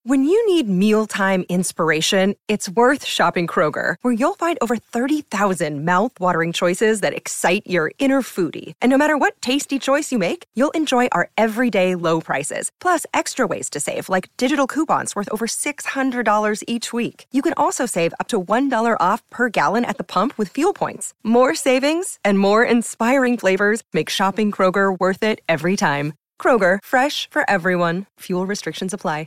When you need mealtime inspiration, it's worth shopping Kroger, where you'll find over 30,000 mouth-watering choices that excite your inner foodie. And no matter what tasty choice you make, you'll enjoy our everyday low prices, plus extra ways to save, like digital coupons worth over $600 each week. You can also save up to $1 off per gallon at the pump with fuel points. More savings and more inspiring flavors make shopping Kroger worth it every time. Kroger, fresh for everyone. Fuel restrictions apply.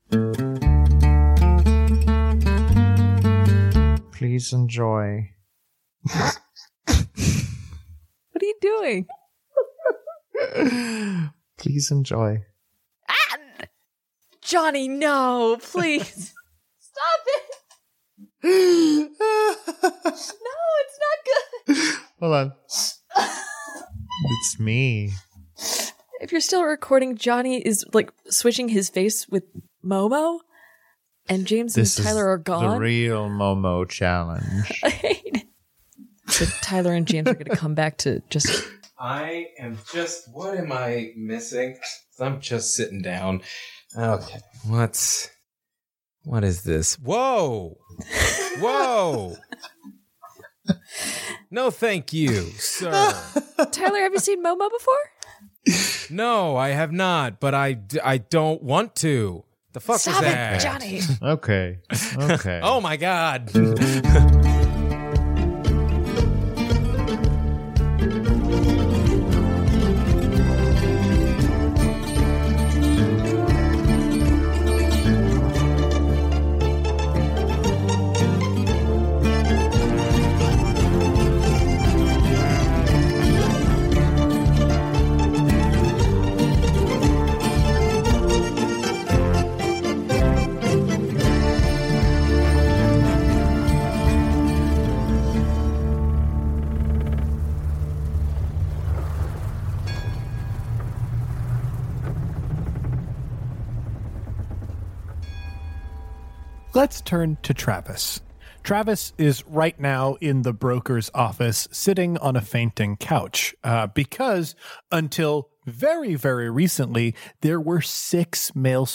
Please enjoy. What are you doing? Please enjoy. Johnny, no, please. Stop it. No, it's not good. Hold on. It's me. If you're still recording, Johnny is like switching his face with Momo, and James and Tyler are gone. The real Momo challenge. I hate it. So Tyler and James are going to come back to just... I am just... What am I missing? I'm just sitting down. Okay. What is this? Whoa! Whoa! No, thank you, sir. Tyler, have you seen Momo before? No, I have not, but I don't want to. The fuck Stop is that? it, Johnny. Okay. Oh my god. Let's turn to Travis. Travis is right now in the broker's office sitting on a fainting couch because until very, very recently, there were 8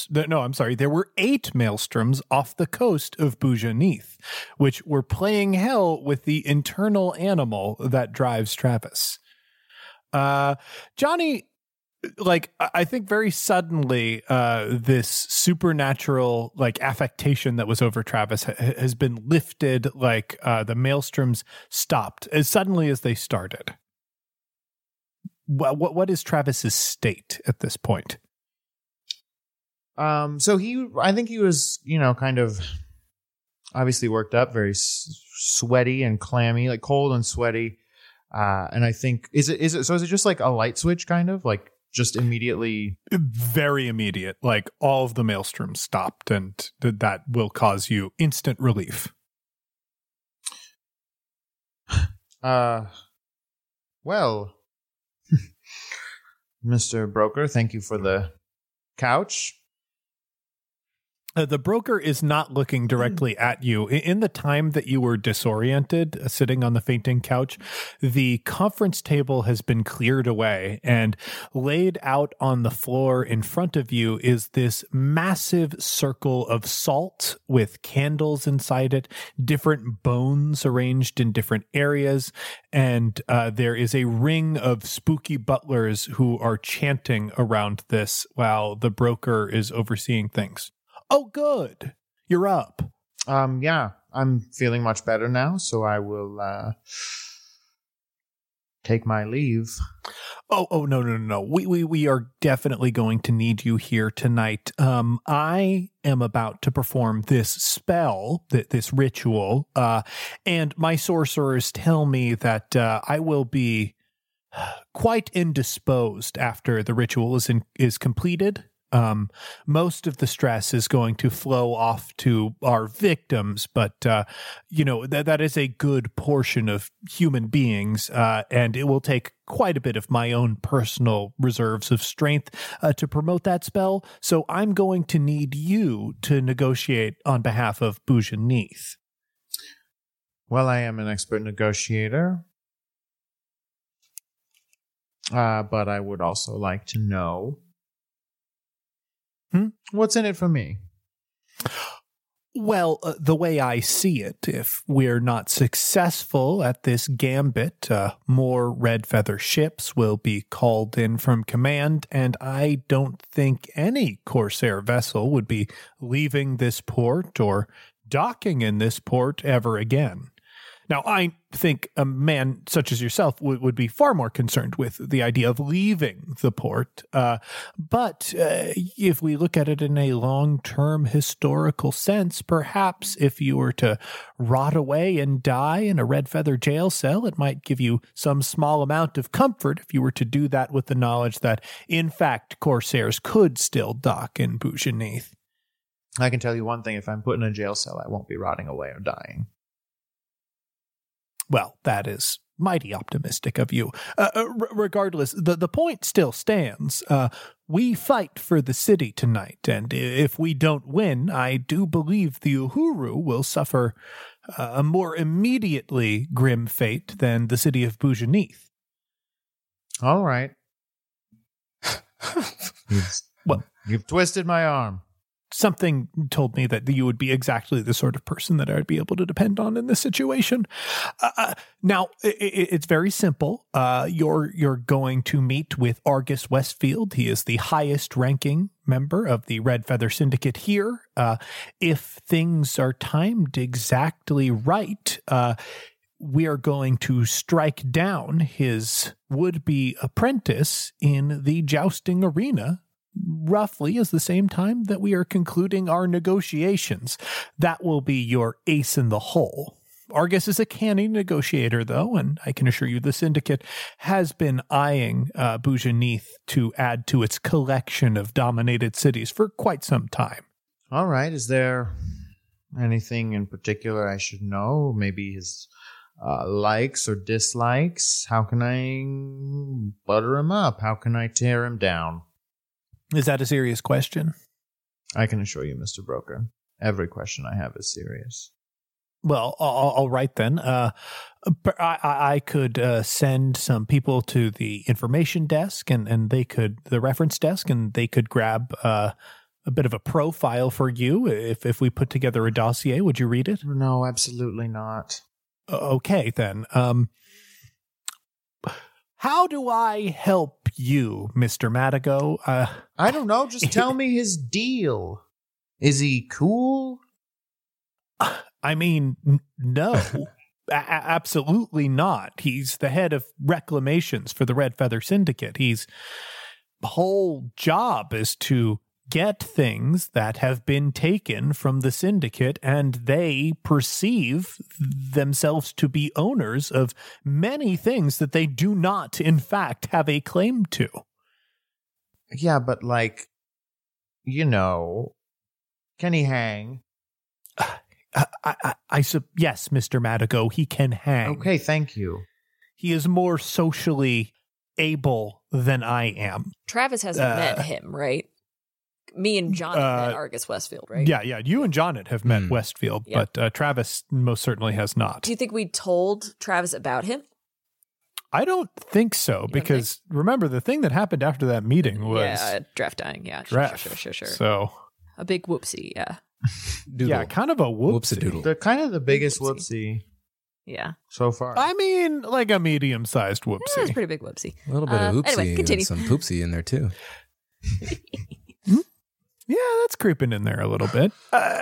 maelstroms off the coast of Bujanith, which were playing hell with the internal animal that drives Travis. Johnny, I think very suddenly, this supernatural, affectation that was over Travis has been lifted, the maelstroms stopped as suddenly as they started. What is Travis's state at this point? I think he was, kind of obviously worked up, very sweaty and clammy, cold and sweaty. And I think, is it just like a light switch kind of just immediately? Very immediate. All of the maelstroms stopped, and that will cause you instant relief. Well, Mr. Broker, thank you for the couch. The broker is not looking directly at you. In the time that you were disoriented, sitting on the fainting couch, the conference table has been cleared away, and laid out on the floor in front of you is this massive circle of salt with candles inside it, different bones arranged in different areas, and there is a ring of spooky butlers who are chanting around this while the broker is overseeing things. Oh, good. You're up. Yeah, I'm feeling much better now, so I will take my leave. Oh, no. We are definitely going to need you here tonight. I am about to perform this spell, this ritual, and my sorcerers tell me that I will be quite indisposed after the ritual is completed. Most of the stress is going to flow off to our victims, but, that is a good portion of human beings, and it will take quite a bit of my own personal reserves of strength to promote that spell, so I'm going to need you to negotiate on behalf of Bujanith. Well, I am an expert negotiator, but I would also like to know what's in it for me? Well, the way I see it, if we're not successful at this gambit, more Red Feather ships will be called in from command, and I don't think any Corsair vessel would be leaving this port or docking in this port ever again. Now, I think a man such as yourself would be far more concerned with the idea of leaving the port. But if we look at it in a long-term historical sense, perhaps if you were to rot away and die in a Red Feather jail cell, it might give you some small amount of comfort if you were to do that with the knowledge that, in fact, Corsairs could still dock in Bujanith. I can tell you one thing. If I'm put in a jail cell, I won't be rotting away or dying. Well, that is mighty optimistic of you. Regardless, the point still stands. We fight for the city tonight, and if we don't win, I do believe the Uhuru will suffer a more immediately grim fate than the city of Bujanith. All right. You've twisted my arm. Something told me that you would be exactly the sort of person that I would be able to depend on in this situation. Now, it's very simple. You're going to meet with Argus Westfield. He is the highest ranking member of the Red Feather Syndicate here. If things are timed exactly right, we are going to strike down his would-be apprentice in the jousting arena roughly is the same time that we are concluding our negotiations. That will be your ace in the hole. Argus is a canny negotiator, though, and I can assure you the Syndicate has been eyeing Bujanith to add to its collection of dominated cities for quite some time. All right. Is there anything in particular I should know? Maybe his likes or dislikes? How can I butter him up? How can I tear him down? Is that a serious question? I can assure you, Mr. Broker, every question I have is serious. Well, all right then. I could send some people to the information desk and they could, the reference desk, and they could grab a bit of a profile for you. If we put together a dossier, would you read it? No, absolutely not. Okay, then. How do I help you, Mr. Madigo? I don't know. Just tell me his deal. Is he cool? I mean, no. Absolutely not. He's the head of reclamations for the Red Feather Syndicate. His whole job is to get things that have been taken from the Syndicate, and they perceive themselves to be owners of many things that they do not, in fact, have a claim to. Yeah, but like, you know, can he hang? Yes, Mr. Madigo, he can hang. Okay, thank you. He is more socially able than I am. Travis hasn't met him, right? Me and John met Argus Westfield, right? Yeah. You and John have met Westfield, but Travis most certainly has not. Do you think we told Travis about him? I don't think so, because remember, the thing that happened after that meeting was... draft dying, yeah. Draft. Sure. So... A big whoopsie, yeah. Doodle. Yeah, kind of a whoopsie. They're kind of the biggest whoopsie. Yeah. So far. I mean, like a medium-sized whoopsie. Yeah, it's a pretty big whoopsie. A little bit of oopsie anyway, continue. and some poopsie in there, too. Yeah, that's creeping in there a little bit.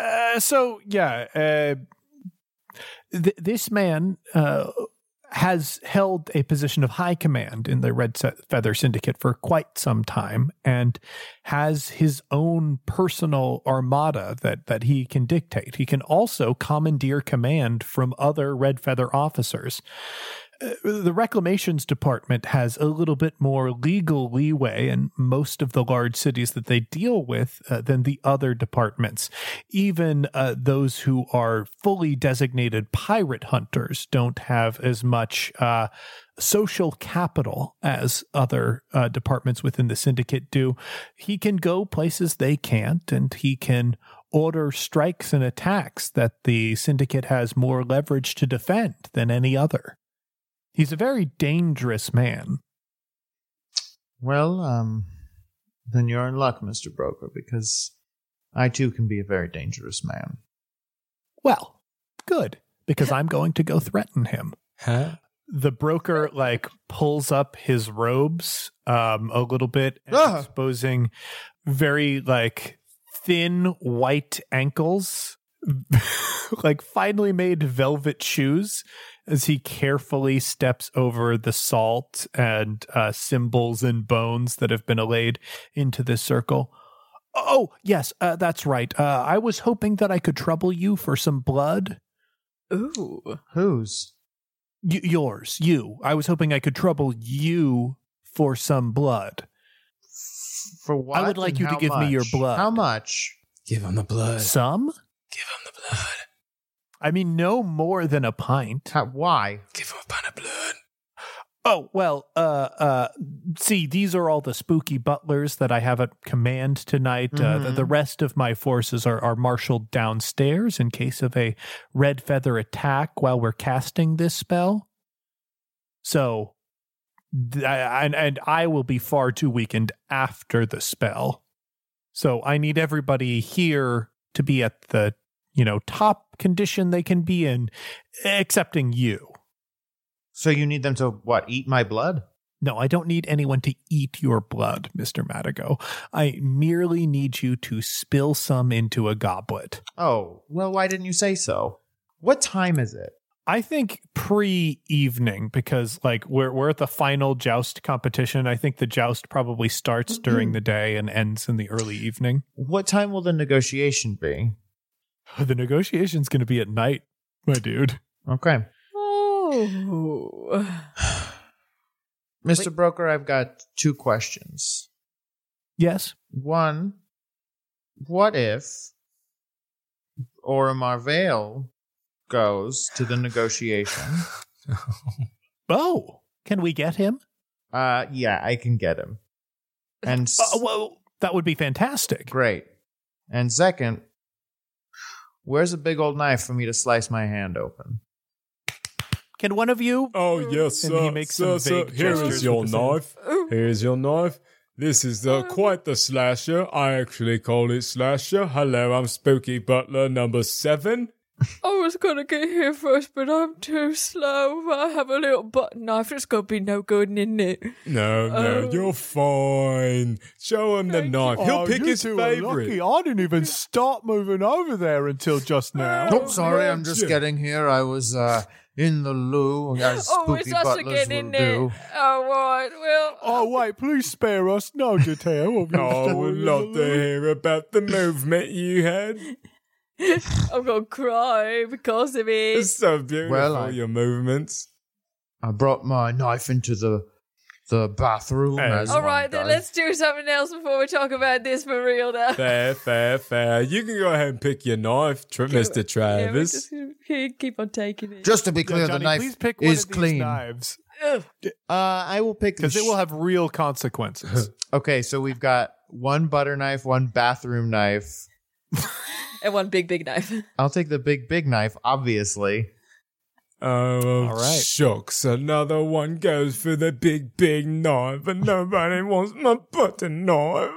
This man has held a position of high command in the Red Feather Syndicate for quite some time and has his own personal armada that he can dictate. He can also commandeer command from other Red Feather officers. The Reclamations Department has a little bit more legal leeway in most of the large cities that they deal with than the other departments. Even those who are fully designated pirate hunters don't have as much social capital as other departments within the syndicate do. He can go places they can't, and he can order strikes and attacks that the syndicate has more leverage to defend than any other. He's a very dangerous man. Well, then you're in luck, Mr. Broker, because I too can be a very dangerous man. Well, good, because I'm going to go threaten him. Huh? The broker pulls up his robes a little bit, exposing very thin white ankles, finely made velvet shoes, as he carefully steps over the salt and symbols and bones that have been laid into this circle. Oh, yes, that's right. I was hoping that I could trouble you for some blood. Ooh. Whose? Yours, you. I was hoping I could trouble you for some blood. For what? I would like and you to how give me your much? blood. How much? Give him the blood. Some? Give him the blood. I mean, no more than a pint. Why? Give him a pint of blood. Oh, well, see, these are all the spooky butlers that I have at command tonight. The rest of my forces are marshaled downstairs in case of a red feather attack while we're casting this spell. So, and I will be far too weakened after the spell. So I need everybody here to be at the, top condition they can be in, excepting you. So you need them to, eat my blood? No, I don't need anyone to eat your blood, Mr. Madigo. I merely need you to spill some into a goblet. Oh, well, why didn't you say so? What time is it? I think pre-evening, because we're at the final joust competition. I think the joust probably starts during the day and ends in the early evening. What time will the negotiation be? The negotiation's going to be at night, my dude. Okay. Oh. Mr. Broker, I've got 2 questions. Yes? One, what if Oromar Vale goes to the negotiation? Oh, can we get him? Yeah, I can get him. And well, that would be fantastic. Great. And second, where's a big old knife for me to slice my hand open? Can one of you? Oh, yes, And sir. he makes some vague Here gestures is your with his hand. knife. Here's your knife. This is quite the slasher. I actually call it slasher. Hello, I'm Spooky Butler number 7. I was gonna get here first, but I'm too slow. I have a little button knife. It's gonna be no good, isn't it? No, you're fine. Show him the knife. He'll pick his favorite. I didn't even start moving over there until just now. Oh, sorry, I'm just getting here. I was in the loo, as spooky it's us butlers again, will isn't it? do. Oh, right, well... Oh, wait, please spare us. No detail. I would love to hear about the movement you had. I'm gonna cry because of it. It's so beautiful, your movements. I brought my knife into the bathroom. As All one right, then does. let's do something else before we talk about this for real now. Fair. You can go ahead and pick your knife, Mr. Yeah, Travis. we just keep on taking it. Just to be clear, Johnny, the knife please pick one is of these clean. knives. Ugh. I will pick Because it will have real consequences. Okay, so we've got one butter knife, one bathroom knife. And one big knife. I'll take the big knife, obviously. Oh, All right. shucks. Another one goes for the big knife, and nobody wants my butter knife.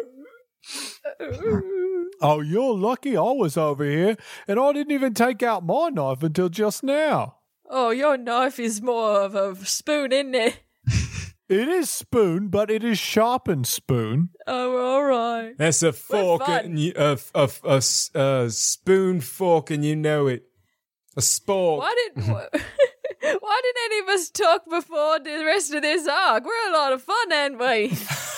Oh, you're lucky I was over here, and I didn't even take out my knife until just now. Oh, your knife is more of a spoon, isn't it? It is spoon, but it is sharpened spoon. Oh, all right. That's a fork, fun. and a spoon, fork, and you know it. A spork. Why didn't any of us talk before the rest of this arc? We're a lot of fun, aren't we?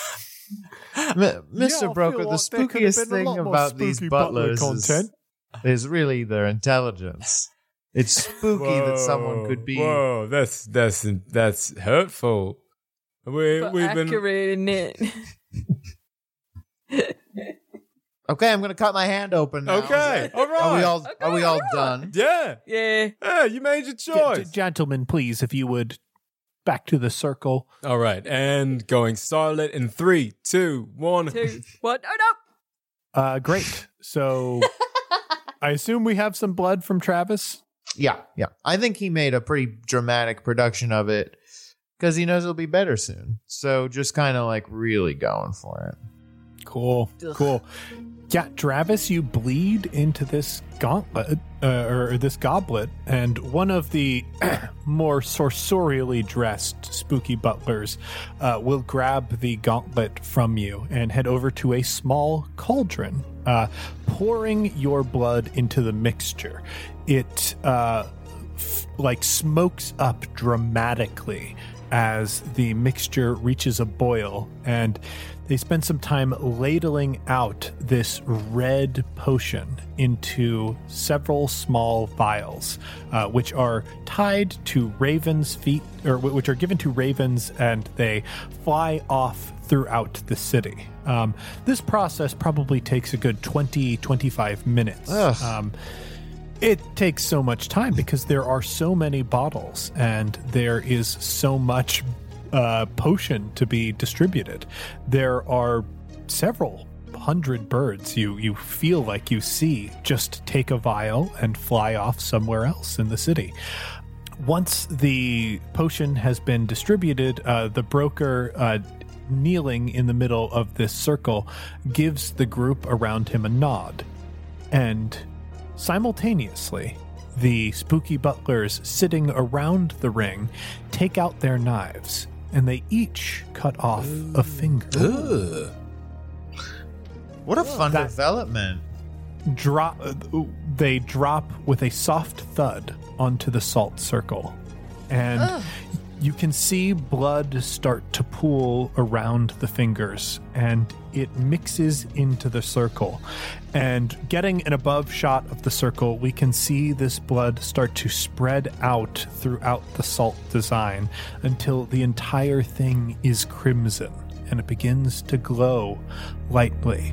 Mr. Broker, the spookiest thing about these butlers is really their intelligence. It's spooky that someone could be. Whoa, that's hurtful. But We've been. accurate, isn't it? Okay, I'm gonna cut my hand open now. Okay, all right. Are we all done? Yeah. Yeah. Yeah, you made your choice. Gentlemen, please, if you would, back to the circle. All right, and going silent in 3, 2, 1. 2, 1. Oh, no. Great. So I assume we have some blood from Travis. Yeah. I think he made a pretty dramatic production of it because he knows it'll be better soon. So just kind of like really going for it. Cool. Yeah, Travis, you bleed into this gauntlet, or this goblet, and one of the more sorceriously dressed spooky butlers will grab the gauntlet from you and head over to a small cauldron, pouring your blood into the mixture. It smokes up dramatically as the mixture reaches a boil, and they spend some time ladling out this red potion into several small vials, which are tied to ravens' feet, or which are given to ravens, and they fly off throughout the city. This process probably takes a good 20-25 minutes. It takes so much time because there are so many bottles and there is so much potion to be distributed. There are several hundred birds you feel like you see just take a vial and fly off somewhere else in the city. Once the potion has been distributed, the broker kneeling in the middle of this circle gives the group around him a nod, and simultaneously, the spooky butlers sitting around the ring take out their knives, and they each cut off a finger. Ugh. What a fun development. They drop with a soft thud onto the salt circle, and you can see blood start to pool around the fingers, and it mixes into the circle. And getting an above shot of the circle, we can see this blood start to spread out throughout the salt design until the entire thing is crimson, and it begins to glow lightly.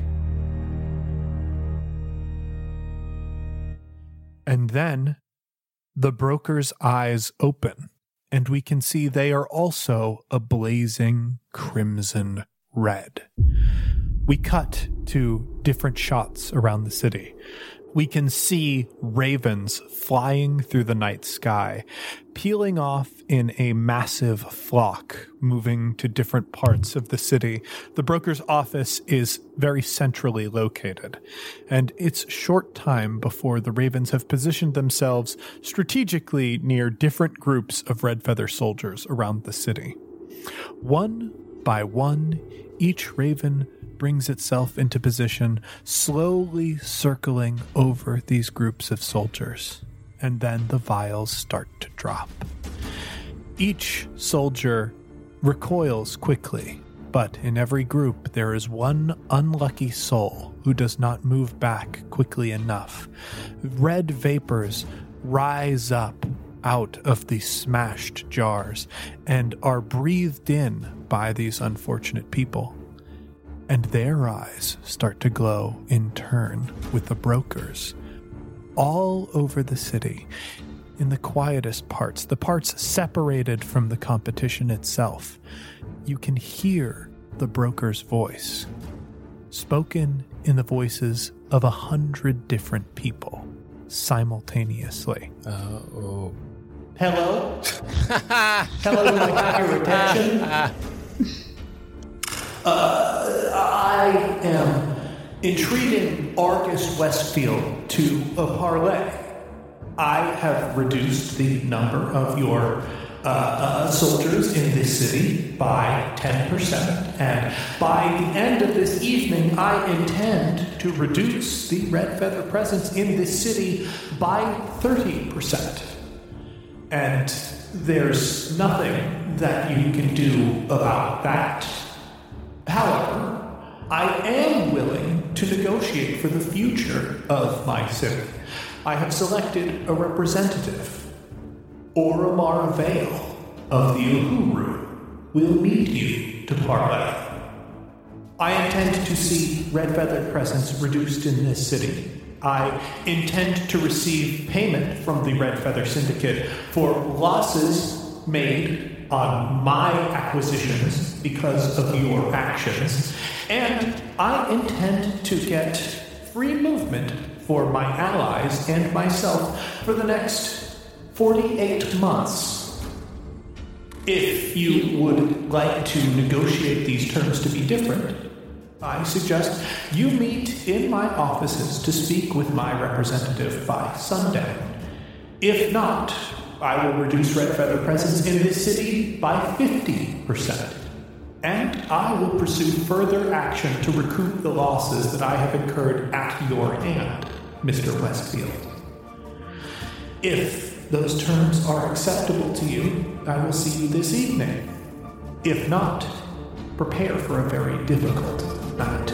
And then the broker's eyes open, and we can see they are also a blazing crimson red. We cut to different shots around the city. We can see ravens flying through the night sky, peeling off in a massive flock, moving to different parts of the city. The broker's office is very centrally located, and it's short time before the ravens have positioned themselves strategically near different groups of red feather soldiers around the city. One by one, each raven brings itself into position, slowly circling over these groups of soldiers, and then the vials start to drop. Each soldier recoils quickly, but in every group there is one unlucky soul who does not move back quickly enough. Red vapors rise up out of the smashed jars and are breathed in by these unfortunate people. And their eyes start to glow in turn with the brokers. All over the city, in the quietest parts, the parts separated from the competition itself, you can hear the broker's voice, spoken in the voices of 100 different people simultaneously. Hello? Hello, do I have your attention? I am entreating Argus Westfield to a parlay. I have reduced the number of your soldiers in this city by 10%, and by the end of this evening, I intend to reduce the red feather presence in this city by 30%. And there's nothing that you can do about that. However, I am willing to negotiate for the future of my city. I have selected a representative. Oromar Vale of the Uhuru will meet you to parlay. I intend to see red feather presence reduced in this city. I intend to receive payment from the Red Feather Syndicate for losses made on my acquisitions because of your actions, and I intend to get free movement for my allies and myself for the next 48 months. If you would like to negotiate these terms to be different, I suggest you meet in my offices to speak with my representative by sundown. If not, I will reduce Red Feather presence in this city by 50%. And I will pursue further action to recoup the losses that I have incurred at your hand, Mr. Westfield. If those terms are acceptable to you, I will see you this evening. If not, prepare for a very difficult night.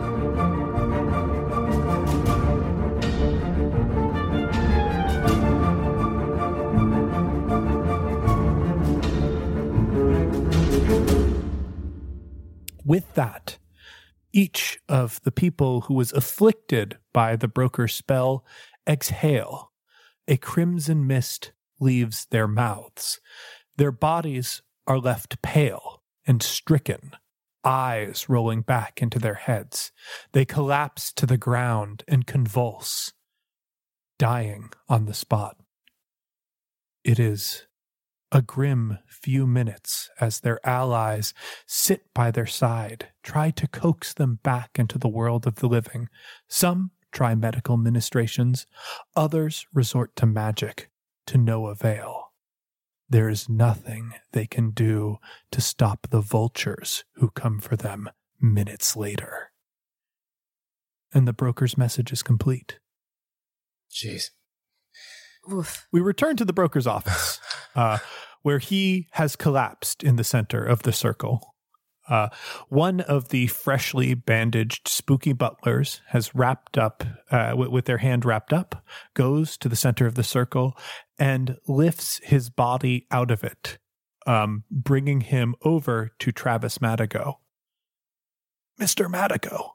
With that, each of the people who was afflicted by the broker's spell exhale. A crimson mist leaves their mouths. Their bodies are left pale and stricken, eyes rolling back into their heads. They collapse to the ground and convulse, dying on the spot. It is a grim few minutes as their allies sit by their side, try to coax them back into the world of the living. Some try medical ministrations, others resort to magic, to no avail. There is nothing they can do to stop the vultures who come for them minutes later. And the broker's message is complete. Jeez. Oof. We return to the broker's office, where he has collapsed in the center of the circle. One of the freshly bandaged spooky butlers has wrapped up, with their hand wrapped up, goes to the center of the circle and lifts his body out of it, bringing him over to Travis Madigo. Mr. Madigo.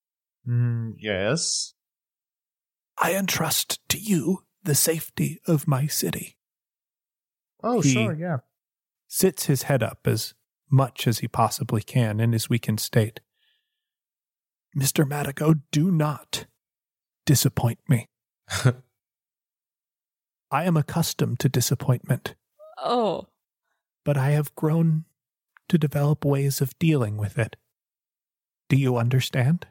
Yes? I entrust to you the safety of my city. Oh, He sure, yeah. Sits his head up as much as he possibly can in his weakened state. Mr. Madigo, do not disappoint me. I am accustomed to disappointment, Oh. but I have grown to develop ways of dealing with it. Do you understand?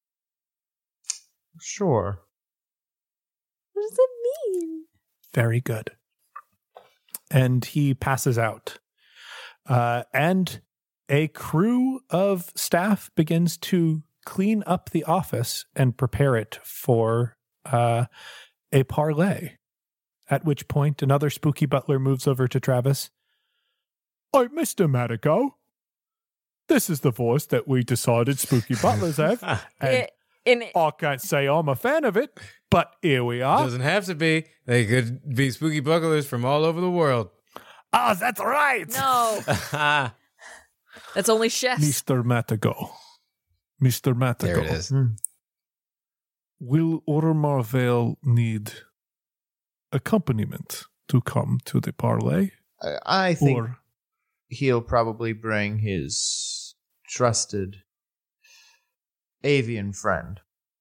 Sure. What does it mean? Very good. And he passes out. And a crew of staff begins to clean up the office and prepare it for a parlay. At which point, another spooky butler moves over to Travis. Oh, Mr. Madigo, this is the voice that we decided spooky butlers have. And I can't say I'm a fan of it, but here we are. Doesn't have to be. They could be spooky bucklers from all over the world. Ah, that's right. No. That's only chefs. Mr. Madigo. Mr. Madigo. There it is. Will Ormar Vale need accompaniment to come to the parlay? I think Or he'll probably bring his trusted avian friend.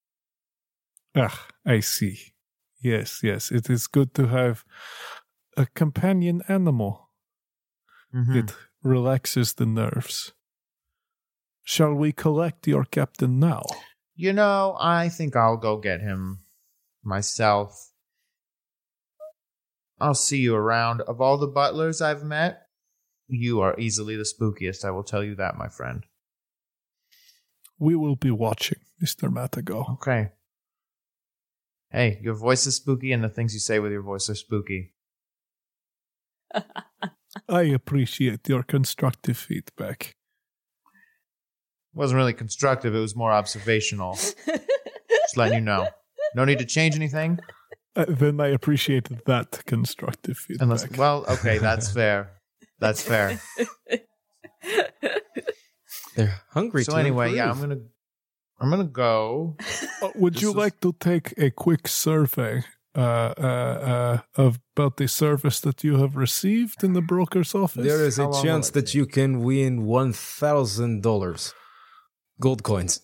I see. Yes. It is good to have a companion animal. Mhm. It relaxes the nerves. Shall we collect your captain now? You know, I think I'll go get him myself. I'll see you around. Of all the butlers I've met, you are easily the spookiest, I will tell you that, my friend. We will be watching, Mr. Madigo. Okay. Hey, your voice is spooky, and the things you say with your voice are spooky. I appreciate your constructive feedback. It wasn't really constructive, it was more observational. Just letting you know. No need to change anything. Then I appreciate that constructive feedback. Unless, well, okay, that's fair. That's fair. They're hungry. So to anyway, yeah, improve. I'm gonna go. Would you like to take a quick survey about the service that you have received in the broker's office? There is How a long chance will it that you can win $1,000 gold coins.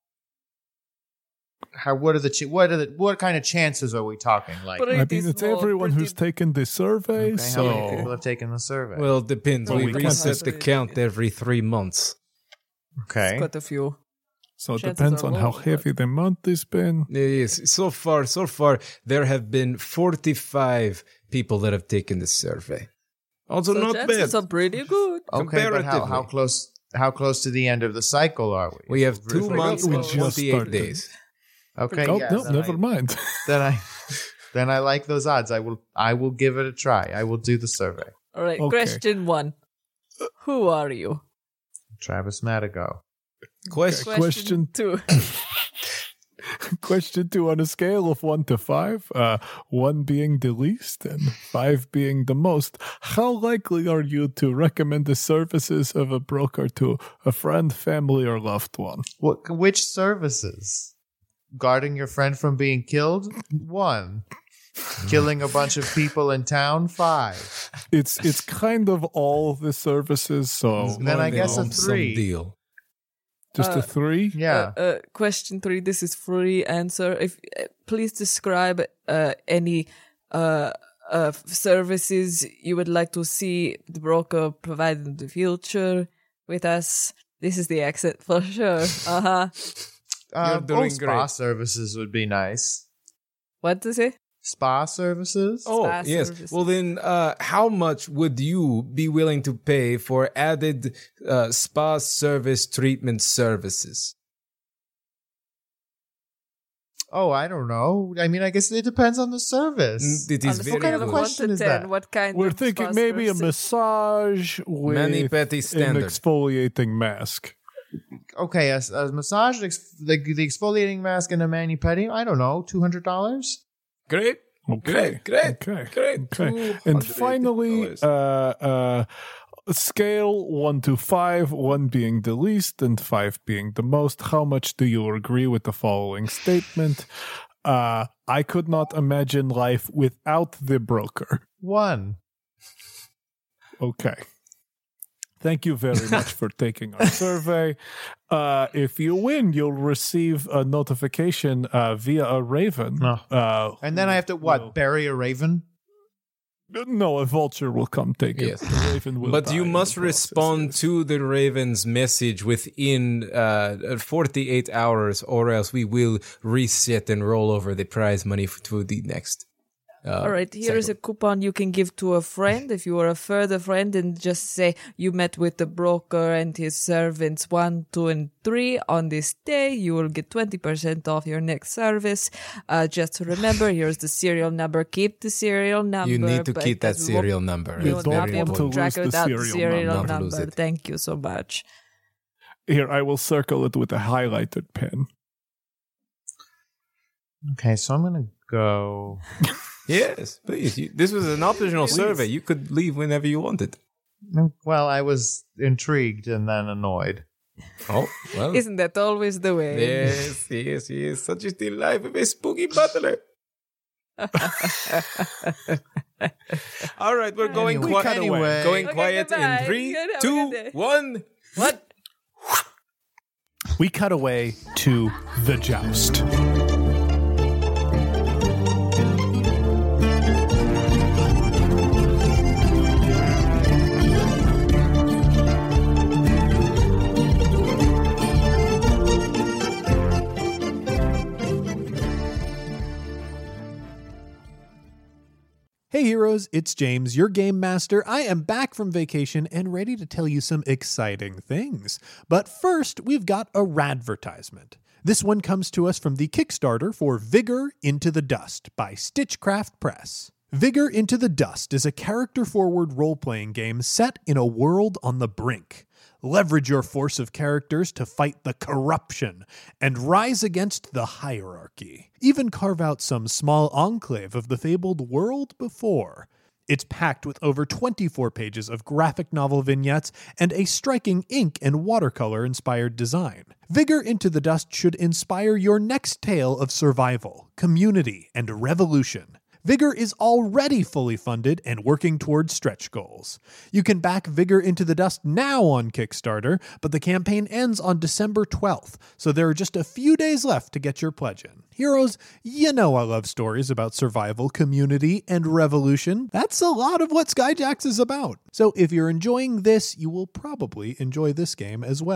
What kind of chances are we talking? Like, But I mean, it's everyone who's taken the survey, okay, how many people so have taken the survey? Well, it depends. Well, we we can't reset say- the count every 3 months. okay, Quite a few. So it Chances depends are on how low, heavy the month has been. Yes, so far, there have been 45 people that have taken the survey. Also, So not chances bad. are pretty good. Okay, but how Comparatively. close to the end of the cycle are we? We have 2 Really? months we and just 28 started. days. Okay, Oh, yeah, no, then never mind. then I like those odds. I will give it a try. I will do the survey. All right, Okay. question 1. Who are you? Travis Madigo. Question 2. Question 2, on a scale of 1 to 5, 1 being the least and 5 being the most, how likely are you to recommend the services of a broker to a friend, family, or loved one? Which services? Guarding your friend from being killed? 1. Killing a bunch of people in town? 5. It's kind of all the services, so Then I guess a Lump sum 3. deal. just a 3? Yeah. Question 3. This is free answer. If please describe any services you would like to see the broker provide in the future with us. This is the exit for sure. You're doing spa great. services would be nice. What to say? Spa services? Oh, Spa yes. services. Well, then, how much would you be willing to pay for added spa service treatment services? Oh, I don't know. I mean, I guess it depends on the service. It is On a very kind of scale a of good. 1 question to is 10, that? what kind We're of thinking spa maybe a services? massage with Mani Pedi an standard. exfoliating mask. Okay, a massage, the exfoliating mask and a mani-pedi, I don't know, $200? Great. Okay. Great. Okay. And finally, scale 1 to 5, 1 being the least and 5 being the most. How much do you agree with the following statement? I could not imagine life without the broker. 1. Okay. Thank you very much for taking our survey. If you win, you'll receive a notification via a raven. And then I have to, bury a raven? No, a vulture will come take Yes. it. The raven will But die you in must the process, respond yes. to the Raven's message within 48 hours, or else we will reset and roll over the prize money to the next. All right, here is a coupon you can give to a friend if you are a further friend, and just say you met with the broker and his servants 1, 2, and 3 on this day. You will get 20% off your next service. Just remember, here's the serial number. Keep the serial number. You need to but keep that because we won't- serial number. We You will don't not be able want to to track lose the without the serial serial number. Not lose number. it. Thank you so much. Here, I will circle it with a highlighted pen. Okay, so I'm going to go... Yes, please. This was an optional survey. You could leave whenever you wanted. Well, I was intrigued and then annoyed. Oh, well. Isn't that always the way? Yes. Such is the life of a spooky butler. All right, we're going Anyway. quiet. Anyway. Going Okay, quiet goodbye. in 3, Good, have a 2, good day. 1. What? We cut away to the joust. Hey heroes, it's James, your game master. I am back from vacation and ready to tell you some exciting things. But first, we've got a radvertisement. This one comes to us from the Kickstarter for Vigor Into the Dust by Stitchcraft Press. Vigor Into the Dust is a character-forward role-playing game set in a world on the brink. Leverage your force of characters to fight the corruption and rise against the hierarchy. Even carve out some small enclave of the fabled world before. It's packed with over 24 pages of graphic novel vignettes and a striking ink and watercolor-inspired design. Vigor Into the Dust should inspire your next tale of survival, community, and revolution. Vigor is already fully funded and working towards stretch goals. You can back Vigor Into the Dust now on Kickstarter, but the campaign ends on December 12th, so there are just a few days left to get your pledge in. Heroes, you know I love stories about survival, community, and revolution. That's a lot of what Skyjacks is about. So if you're enjoying this, you will probably enjoy this game as well.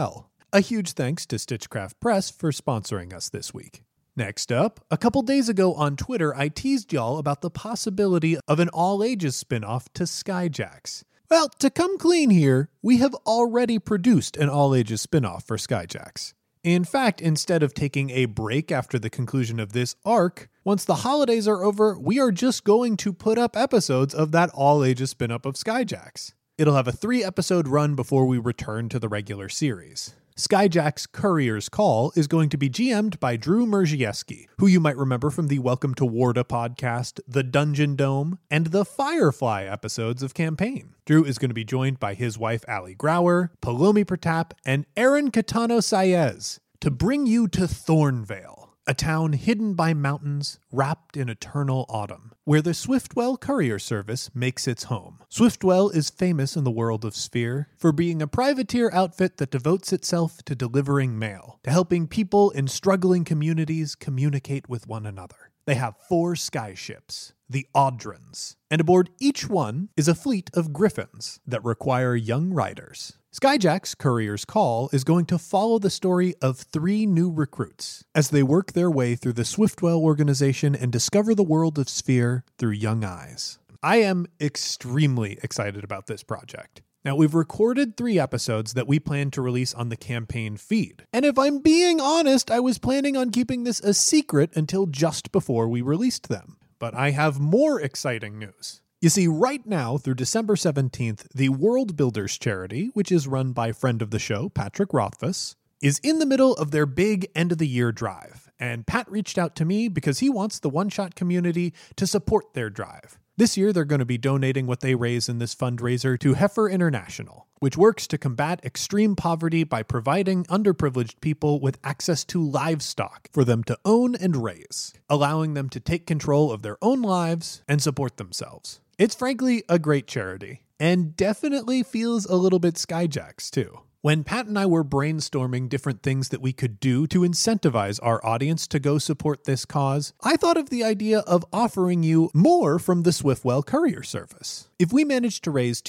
A huge thanks to Stitchcraft Press for sponsoring us this week. Next up, a couple days ago on Twitter, I teased y'all about the possibility of an all-ages spin-off to Skyjacks. Well, to come clean here, we have already produced an all-ages spin-off for Skyjacks. In fact, instead of taking a break after the conclusion of this arc, once the holidays are over, we are just going to put up episodes of that all-ages spin-off of Skyjacks. It'll have a 3-episode run before we return to the regular series. Skyjack's Courier's Call is going to be GM'd by Drew Merzieski, who you might remember from the Welcome to Warda podcast, The Dungeon Dome, and the Firefly episodes of Campaign. Drew is going to be joined by his wife Ali Grauer, Palomi Pratap, and Aaron Catano Saez to bring you to Thornvale, a town hidden by mountains, wrapped in eternal autumn, where the Swiftwell Courier Service makes its home. Swiftwell is famous in the world of Sphere for being a privateer outfit that devotes itself to delivering mail, to helping people in struggling communities communicate with one another. They have 4 skyships, the Audrons, and aboard each one is a fleet of griffins that require young riders. Skyjack's Courier's Call is going to follow the story of 3 new recruits as they work their way through the Swiftwell organization and discover the world of Sphere through young eyes. I am extremely excited about this project. Now, we've recorded 3 episodes that we plan to release on the campaign feed. And if I'm being honest, I was planning on keeping this a secret until just before we released them. But I have more exciting news. You see, right now, through December 17th, the World Builders charity, which is run by friend of the show, Patrick Rothfuss, is in the middle of their big end-of-the-year drive. And Pat reached out to me because he wants the one-shot community to support their drive. This year, they're going to be donating what they raise in this fundraiser to Heifer International, which works to combat extreme poverty by providing underprivileged people with access to livestock for them to own and raise, allowing them to take control of their own lives and support themselves. It's frankly a great charity, and definitely feels a little bit Skyjacks too. When Pat and I were brainstorming different things that we could do to incentivize our audience to go support this cause, I thought of the idea of offering you more from the Swiftwell Courier Service. If we manage to raise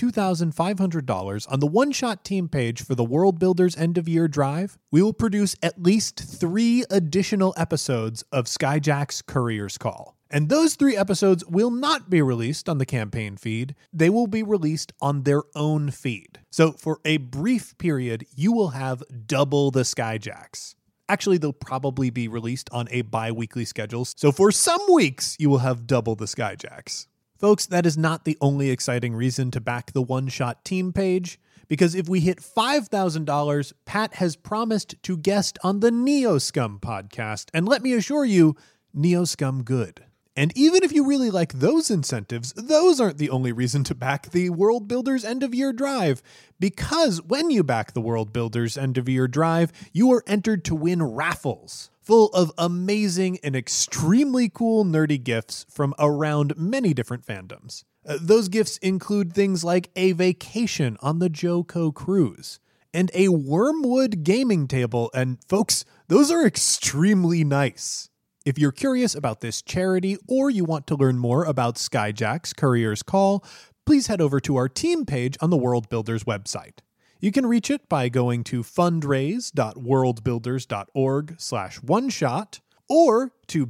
$2,500 on the one-shot team page for the World Builders end-of-year drive, we will produce at least 3 additional episodes of Skyjack's Courier's Call. And those 3 episodes will not be released on the campaign feed. They will be released on their own feed. So for a brief period, you will have double the Skyjacks. Actually, they'll probably be released on a bi-weekly schedule. So for some weeks, you will have double the Skyjacks. Folks, that is not the only exciting reason to back the one-shot team page. Because if we hit $5,000, Pat has promised to guest on the Neoscum podcast. And let me assure you, Neoscum good. And even if you really like those incentives, those aren't the only reason to back the World Builders End-of-Year Drive. Because when you back the World Builders End-of-Year Drive, you are entered to win raffles full of amazing and extremely cool nerdy gifts from around many different fandoms. Those gifts include things like a vacation on the Joco cruise and a Wormwood gaming table. And folks, those are extremely nice. If you're curious about this charity or you want to learn more about Skyjack's Courier's Call, please head over to our team page on the World Builders website. You can reach it by going to fundraise.worldbuilders.org/oneshot or to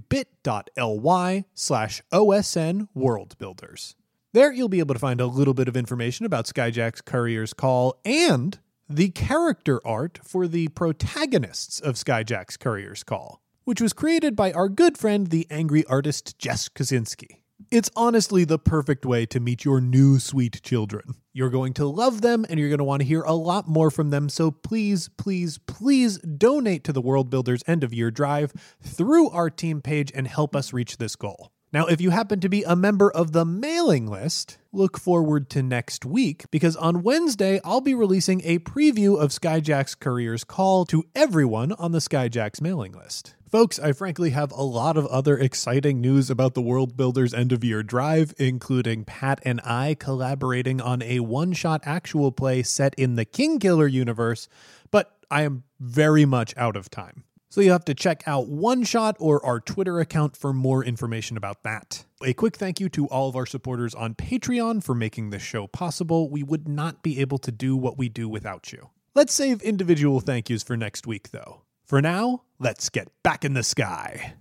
bit.ly/OSN worldbuilders. There you'll be able to find a little bit of information about Skyjack's Courier's Call and the character art for the protagonists of Skyjack's Courier's Call, which was created by our good friend, the angry artist Jess Kaczynski. It's honestly the perfect way to meet your new sweet children. You're going to love them, and you're going to want to hear a lot more from them, so please, please, please donate to the World Builders End-of-Year Drive through our team page and help us reach this goal. Now, if you happen to be a member of the mailing list, look forward to next week, because on Wednesday, I'll be releasing a preview of Skyjack's Courier's Call to everyone on the Skyjack's mailing list. Folks, I frankly have a lot of other exciting news about the World Builders End-of-Year Drive, including Pat and I collaborating on a one-shot actual play set in the Kingkiller universe, but I am very much out of time. So you have to check out One Shot or our Twitter account for more information about that. A quick thank you to all of our supporters on Patreon for making this show possible. We would not be able to do what we do without you. Let's save individual thank yous for next week, though. For now, let's get back in the sky.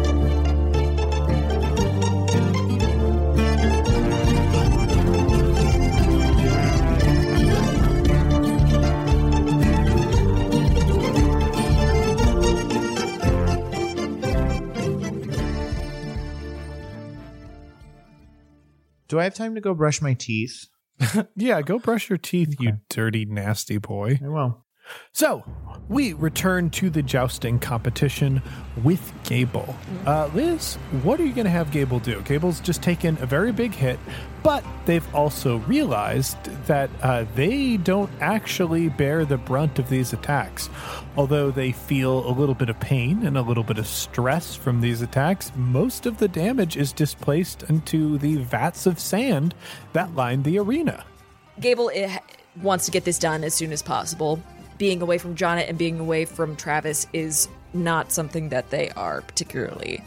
Do I have time to go brush my teeth? Yeah, go brush your teeth, you dirty, nasty boy. I will. So, we return to the jousting competition with Gable. Liz, what are you going to have Gable do? Gable's just taken a very big hit, but they've also realized that they don't actually bear the brunt of these attacks. Although they feel a little bit of pain and a little bit of stress from these attacks, most of the damage is displaced into the vats of sand that line the arena. Gable wants to get this done as soon as possible. Being away from Jonnet and being away from Travis is not something that they are particularly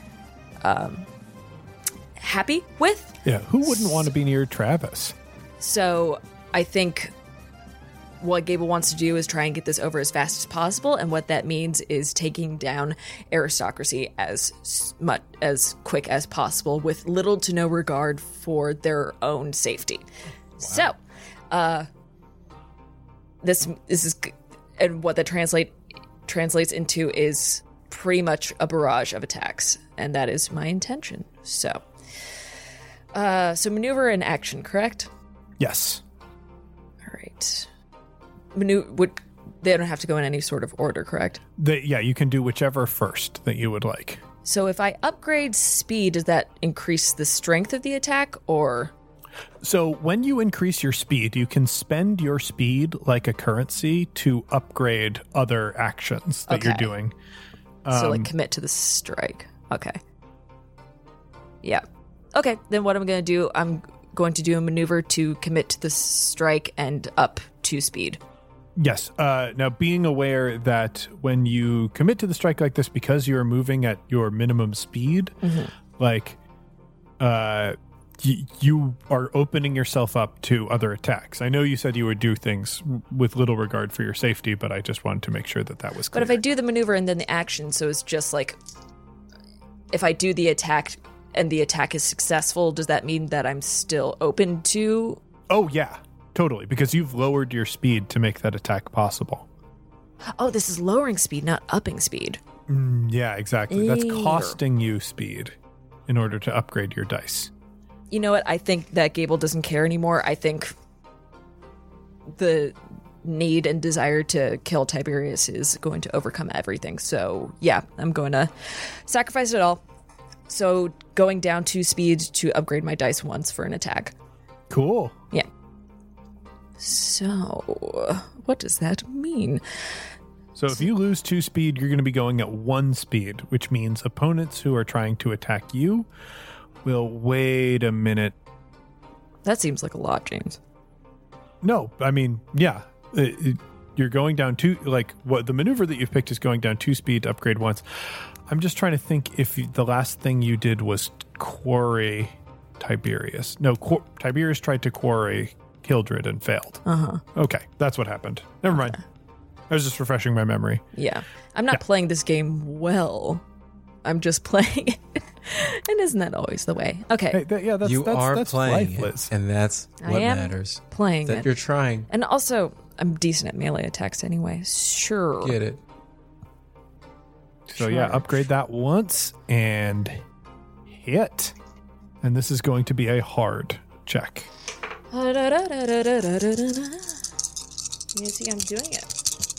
happy with. Yeah, who wouldn't want to be near Travis? So I think what Gable wants to do is try and get this over as fast as possible, and what that means is taking down aristocracy as quick as possible with little to no regard for their own safety. Wow. So, this is... And what that translates into is pretty much a barrage of attacks, and that is my intention. So maneuver and action, correct? Yes. All right. They don't have to go in any sort of order, correct? You can do whichever first that you would like. So if I upgrade speed, does that increase the strength of the attack, or... So when you increase your speed, you can spend your speed like a currency to upgrade other actions that you're doing. So commit to the strike. Okay. Yeah. Okay, then what I'm going to do, I'm going to do a maneuver to commit to the strike and up 2 speed. Yes. Now, being aware that when you commit to the strike like this, because you're moving at your minimum speed, you are opening yourself up to other attacks. I know you said you would do things with little regard for your safety, but I just wanted to make sure that was clear. But if I do the maneuver and then the action, so it's just like, if I do the attack and the attack is successful, does that mean that I'm still open to... Oh, yeah, totally, because you've lowered your speed to make that attack possible. Oh, this is lowering speed, not upping speed. Yeah, exactly. That's costing you speed in order to upgrade your dice. You know what? I think that Gable doesn't care anymore. I think the need and desire to kill Tiberius is going to overcome everything. So, yeah, I'm going to sacrifice it all. So, going down 2 speed to upgrade my dice once for an attack. Cool. Yeah. So, what does that mean? So, if you lose 2 speed, you're going to be going at 1 speed, which means opponents who are trying to attack you will wait a minute. That seems like a lot, James. No, I mean, yeah. You're going down 2, what the maneuver that you've picked is going down 2 speed to upgrade once. I'm just trying to think if the last thing you did was quarry Tiberius. No, Tiberius tried to quarry Hildred and failed. Okay, that's what happened. Never mind. I was just refreshing my memory. Yeah. I'm not playing this game well. I'm just playing it. And isn't that always the way? Okay. Hey, that's playing life, Liz. it, and that's what matters. Playing that it. You're trying. And also, I'm decent at melee attacks anyway. Sure. Get it. So yeah, upgrade that once and hit. And this is going to be a hard check. You see, I'm doing it.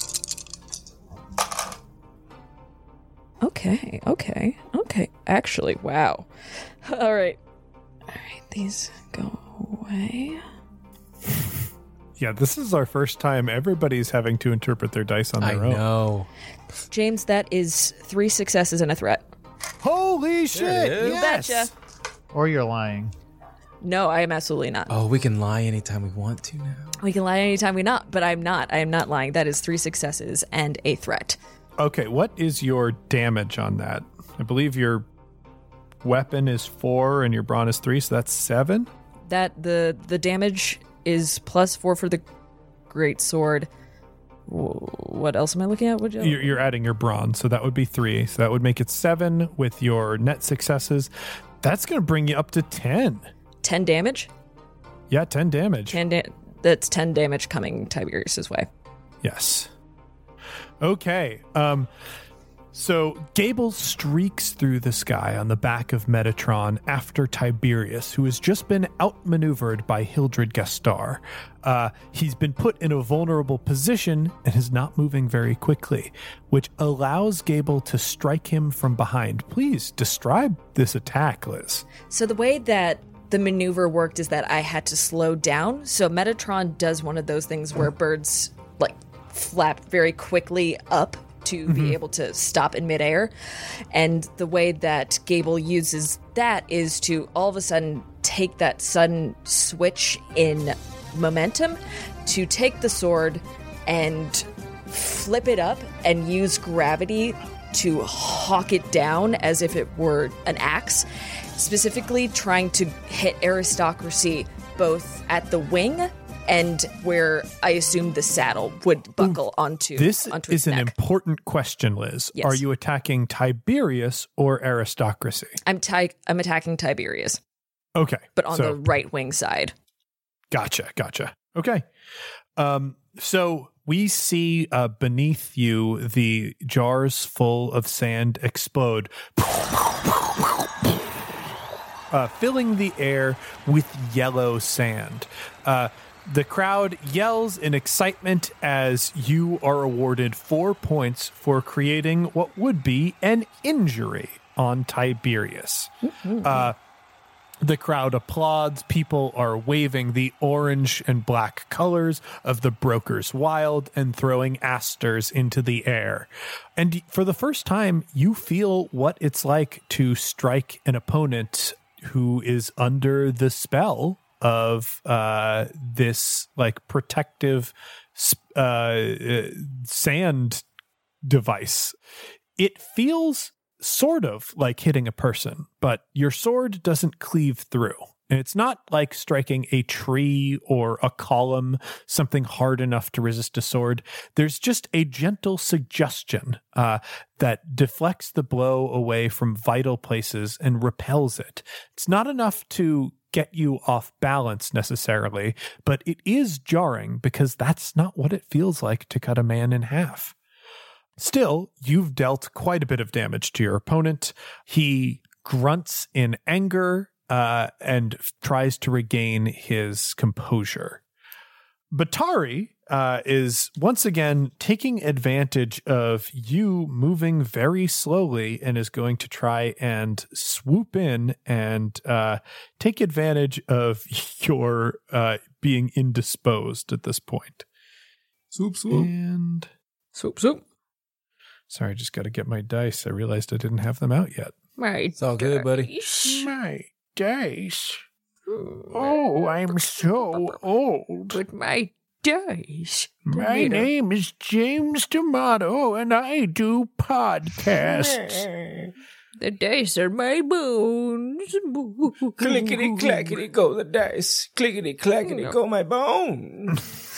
Okay. Actually, wow. All right, these go away. Yeah, this is our first time everybody's having to interpret their dice on their own. I know. James, that is 3 successes and a threat. Holy shit! You betcha. Or you're lying. No, I am absolutely not. Oh, we can lie anytime we want to now. We can lie anytime we not, but I'm not. I am not lying. That is 3 successes and a threat. Okay, what is your damage on that? I believe your weapon is 4 and your brawn is 3, so that's 7? That the damage is +4 for the great sword What else am I looking at? You're adding your bronze, so that would be 3. So that would make it 7 with your net successes. That's going to bring you up to 10. 10 damage? Yeah, 10 damage. That's 10 damage coming Tiberius's way. Yes. Okay. So Gable streaks through the sky on the back of Metatron after Tiberius, who has just been outmaneuvered by Hildred Gastar. He's been put in a vulnerable position and is not moving very quickly, which allows Gable to strike him from behind. Please describe this attack, Liz. So the way that the maneuver worked is that I had to slow down. So Metatron does one of those things where birds like flap very quickly up to be able to stop in midair. And the way that Gable uses that is to all of a sudden take that sudden switch in momentum to take the sword and flip it up and use gravity to hawk it down as if it were an axe, specifically trying to hit Aristocracy both at the wing and where I assume the saddle would buckle onto This onto is its an neck. important question, Liz. Yes. Are you attacking Tiberius or Aristocracy? I'm attacking Tiberius, Okay. but on the right wing side. Gotcha. Okay. So we see beneath you the jars full of sand explode, filling the air with yellow sand. The crowd yells in excitement as you are awarded 4 points for creating what would be an injury on Tiberius. The crowd applauds. People are waving the orange and black colors of the Broker's Wild and throwing asters into the air. And for the first time, you feel what it's like to strike an opponent who is under the spell of this like protective sand device. It feels sort of like hitting a person, but your sword doesn't cleave through. And it's not like striking a tree or a column, something hard enough to resist a sword. There's just a gentle suggestion that deflects the blow away from vital places and repels it. It's not enough to get you off balance necessarily, but it is jarring because that's not what it feels like to cut a man in half. Still, you've dealt quite a bit of damage to your opponent. He grunts in anger and tries to regain his composure. Batari is once again taking advantage of you moving very slowly and is going to try and swoop in and take advantage of your being indisposed at this point. Swoop, swoop. And Swoop, swoop. sorry, I just got to get my dice. I realized I didn't have them out yet. It's all good, buddy. My dice. Oh, I'm so old. But my dice. My name is James D'Amato, and I do podcasts. The dice are my bones. Clickety clackety go the dice. Clickety clackety go my bone.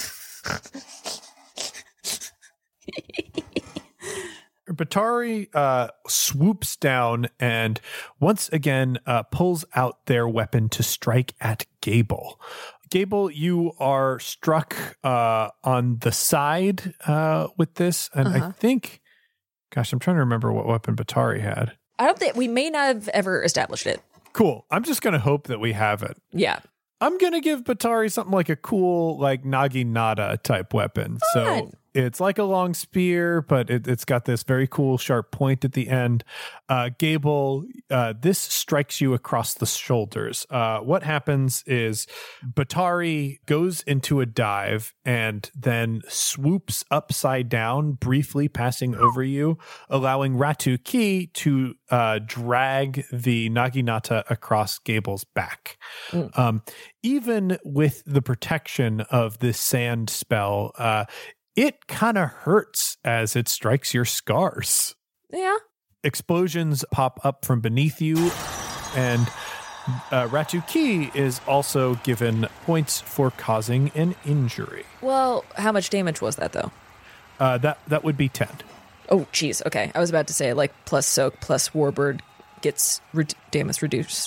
Batari swoops down and once again pulls out their weapon to strike at Gable. Gable, you are struck on the side with this, and I think, gosh, I'm trying to remember what weapon Batari had. I don't think we may not have ever established it. Cool. I'm just going to hope that we have it. Yeah. I'm going to give Batari something like a cool, like, Naginata type weapon. Fun. So it's like a long spear, but it's got this very cool, sharp point at the end. Gable, this strikes you across the shoulders. What happens is Batari goes into a dive and then swoops upside down, briefly passing over you, allowing Ratu Ki to drag the Naginata across Gable's back. Even with the protection of this sand spell, it kind of hurts as it strikes your scars. Yeah. Explosions pop up from beneath you, and Ratu Ki is also given points for causing an injury. Well, how much damage was that, though? That would be 10. Oh, geez. Okay. I was about to say, like, plus soak plus warbird gets damage reduced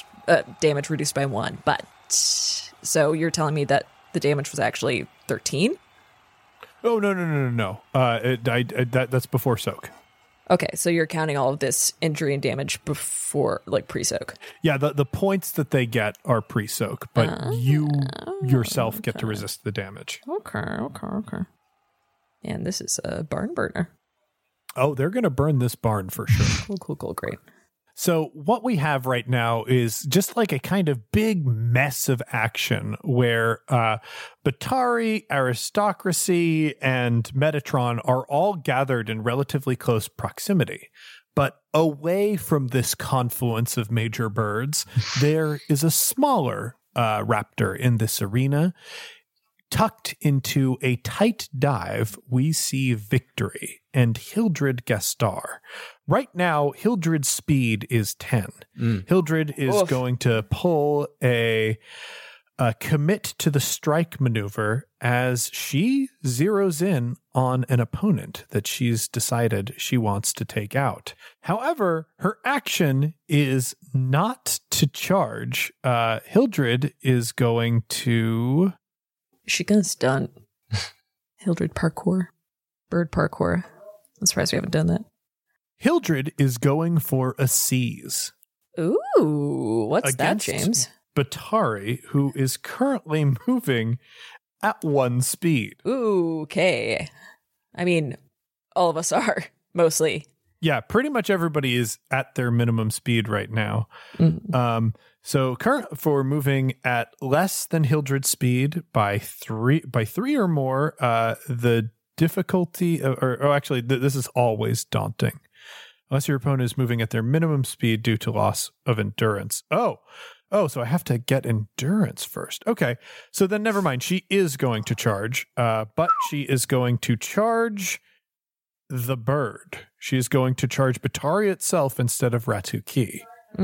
by 1. But, so you're telling me that the damage was actually 13? Oh, no. That's before soak. Okay, so you're counting all of this injury and damage before, like, pre-soak. Yeah, the points that they get are pre-soak, but you yourself get to resist the damage. Okay. And this is a barn burner. Oh, they're going to burn this barn for sure. Cool, great. So what we have right now is just like a kind of big mess of action where Batari, Aristocracy, and Metatron are all gathered in relatively close proximity. But away from this confluence of major birds, there is a smaller raptor in this arena. Tucked into a tight dive, we see Victory and Hildred Gastar. Right now, Hildred's speed is 10. Hildred is going to pull a commit to the strike maneuver as she zeroes in on an opponent that she's decided she wants to take out. However, her action is not to charge. Hildred is going to... Is she gonna stunt Hildred parkour? Bird parkour. I'm surprised we haven't done that. Hildred is going for a seize. Ooh, what's that, James? Batari, who is currently moving at 1 speed. Ooh, okay. I mean, all of us are, mostly. Yeah, pretty much everybody is at their minimum speed right now. Mm-hmm. So current for moving at less than Hildred's speed by three or more, the difficulty, actually, this is always daunting. Unless your opponent is moving at their minimum speed due to loss of endurance. Oh, so I have to get endurance first. Okay, so then never mind. She is going to charge, but she is going to charge the bird. She is going to charge Batari itself instead of Ratu-Ki.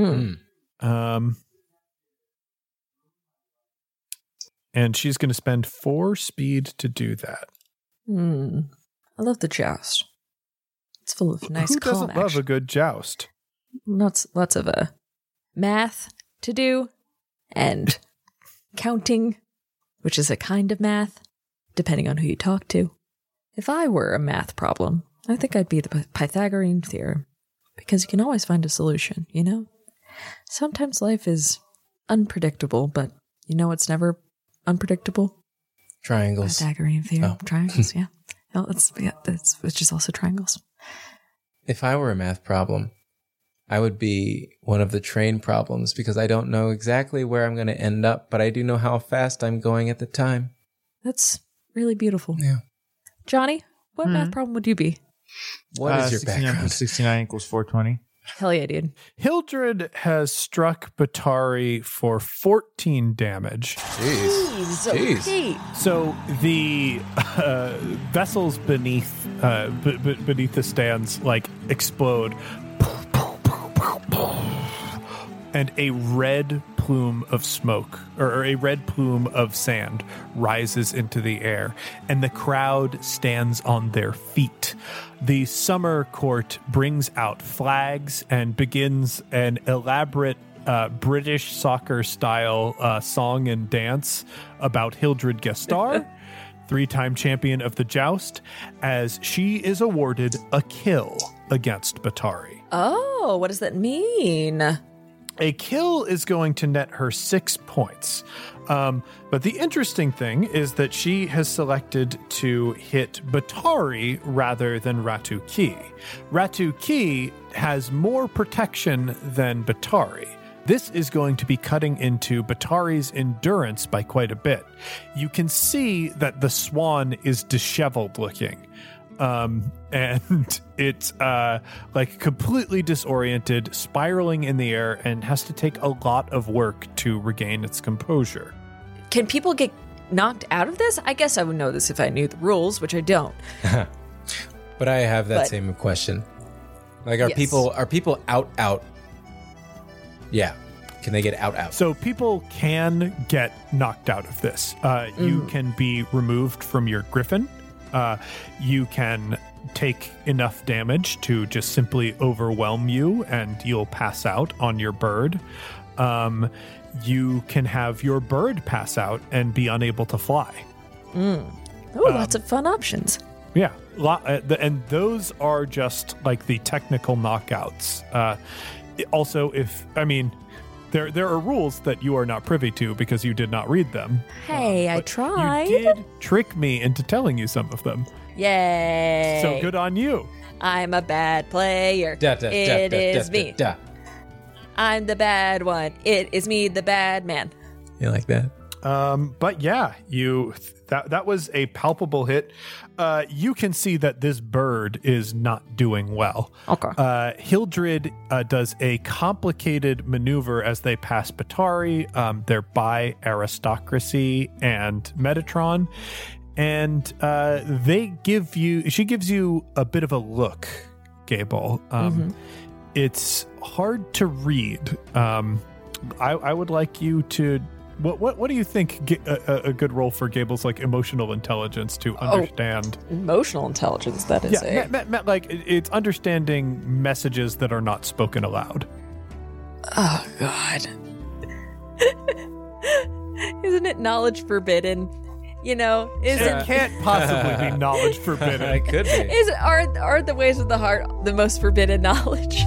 And she's going to spend 4 speed to do that. I love the joust. It's full of nice Who doesn't calm love action. a good joust? Lots of math to do and counting, which is a kind of math, depending on who you talk to. If I were a math problem, I think I'd be the Pythagorean theorem, because you can always find a solution, you know? Sometimes life is unpredictable, but you know what's never unpredictable? Triangles. Pythagorean theorem. Triangles, yeah. Well, it's just also triangles. If I were a math problem, I would be one of the train problems because I don't know exactly where I'm going to end up, but I do know how fast I'm going at the time. That's really beautiful. Yeah. Johnny, what math problem would you be? What is your 69 background? 69 equals 420. Hell yeah, dude. Hildred has struck Batari for 14 damage. Jeez. Okay. So the vessels beneath the stands like explode, and a red plume of smoke or a red plume of sand rises into the air, and the crowd stands on their feet. The summer court brings out flags and begins an elaborate British soccer style song and dance about Hildred Gastar, 3-time champion of the joust, as she is awarded a kill against Batari. Oh, what does that mean? A kill is going to net her 6 points. But the interesting thing is that she has selected to hit Batari rather than Ratu-Ki. Ratu-Ki has more protection than Batari. This is going to be cutting into Batari's endurance by quite a bit. You can see that the swan is disheveled looking. And it's like completely disoriented, spiraling in the air, and has to take a lot of work to regain its composure. Can people get knocked out of this? I guess I would know this if I knew the rules, which I don't. But I have that But- same question. Like, are Yes. people out? Yeah. Can they get out? So people can get knocked out of this. You can be removed from your griffin. you can take enough damage to just simply overwhelm you and you'll pass out on your bird. You can have your bird pass out and be unable to fly. Oh, lots of fun options. Yeah, and those are just like the technical knockouts. Also, there are rules that you are not privy to because you did not read them. Hey, I tried. You did trick me into telling you some of them. Yay. So good on you. I'm a bad player. It is me. I'm the bad one. It is me, the bad man. You like that? But yeah, that was a palpable hit. You can see that this bird is not doing well. Okay. Hildred does a complicated maneuver as they pass Batari. They're by Aristocracy and Metatron. And she gives you a bit of a look, Gable. It's hard to read. I would like you to. What do you think a good role for Gable's like emotional intelligence to understand? Emotional intelligence. That is like it's understanding messages that are not spoken aloud. Oh God. Isn't it knowledge forbidden? You know, It can't possibly be knowledge forbidden. It could be. Are the ways of the heart the most forbidden knowledge?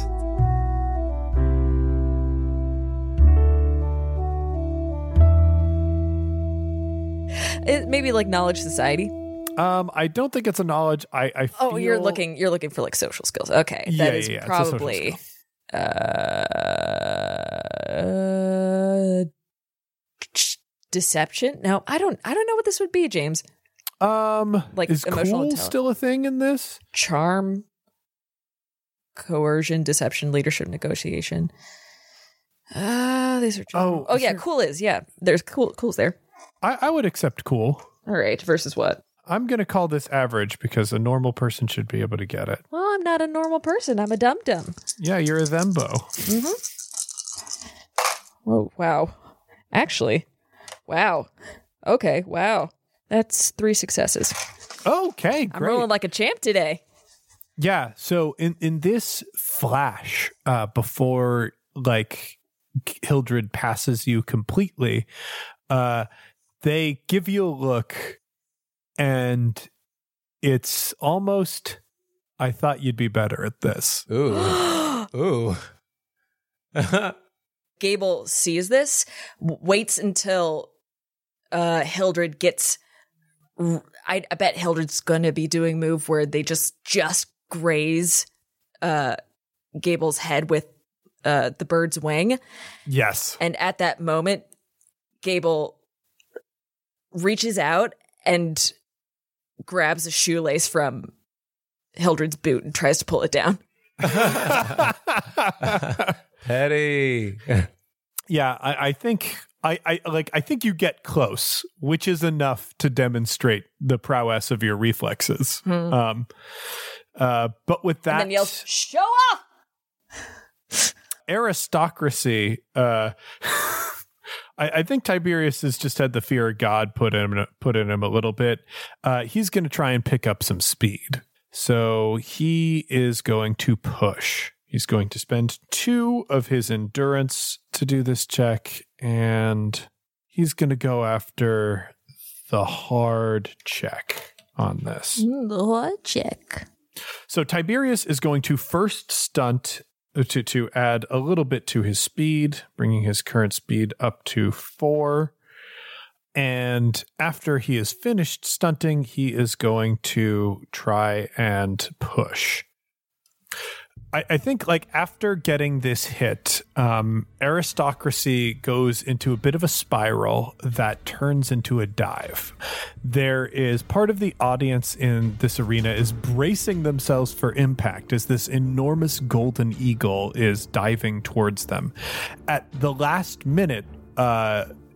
Maybe like knowledge society. I don't think it's a knowledge. I feel... you're looking for like social skills. Okay, that is probably deception. No, I don't know what this would be, James. Like is emotional cool still a thing in this? Charm, coercion, deception, leadership, negotiation. These are cool is there's cool's there. I would accept cool. All right, versus what? I'm going to call this average because a normal person should be able to get it. Well, I'm not a normal person. I'm a dum-dum. Yeah, you're a thembo. Oh, wow. Actually, wow. Okay, wow. That's 3 successes. Okay, great. I'm rolling like a champ today. Yeah, so in this flash, before like Hildred passes you completely, they give you a look, and it's almost, I thought you'd be better at this. Ooh. Ooh. Gable sees this, waits until Hildred gets... I bet Hildred's going to be doing move where they just graze Gable's head with the bird's wing. Yes. And at that moment, Gable reaches out and grabs a shoelace from Hildred's boot and tries to pull it down. Petty. Yeah, I think I think you get close, which is enough to demonstrate the prowess of your reflexes. But with that, and then yells, "Show off!" Aristocracy. I think Tiberius has just had the fear of God put in him a little bit. He's going to try and pick up some speed. So he is going to push. He's going to spend 2 of his endurance to do this check, and he's going to go after the hard check on this. The hard check. So Tiberius is going to first stunt to add a little bit to his speed, bringing his current speed up to 4. And after he is finished stunting, he is going to try and push. I think like after getting this hit, Aristocracy goes into a bit of a spiral that turns into a dive. There is part of the audience in this arena is bracing themselves for impact as this enormous golden eagle is diving towards them. At the last minute,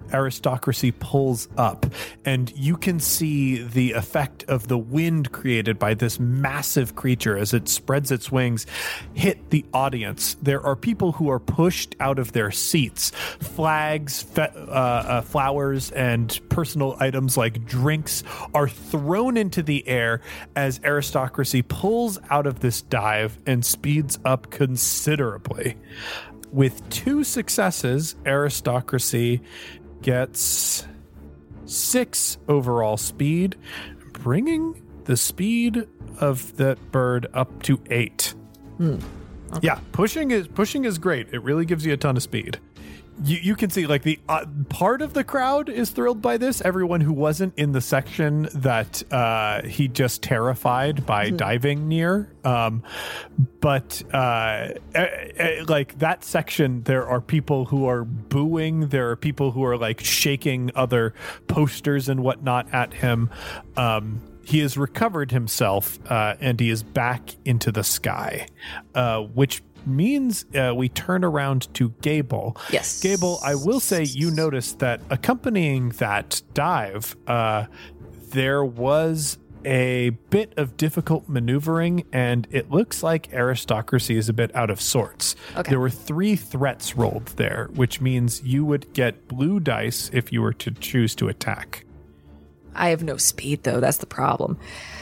Aristocracy pulls up, and you can see the effect of the wind created by this massive creature as it spreads its wings hit the audience. There are people who are pushed out of their seats. Flags, flowers, and personal items like drinks are thrown into the air as Aristocracy pulls out of this dive and speeds up considerably. With 2 successes, Aristocracy gets 6 overall speed, bringing the speed of that bird up to 8. Okay. Yeah, pushing is great. It really gives you a ton of speed. You can see like the part of the crowd is thrilled by this. Everyone who wasn't in the section that he just terrified by diving near. But like that section, there are people who are booing. There are people who are like shaking other posters and whatnot at him. He has recovered himself and he is back into the sky, which means we turn around to Gable. Yes. Gable, I will say you noticed that accompanying that dive, there was a bit of difficult maneuvering, and it looks like Aristocracy is a bit out of sorts. Okay. There were 3 threats rolled there, which means you would get blue dice if you were to choose to attack. I have no speed, though. That's the problem.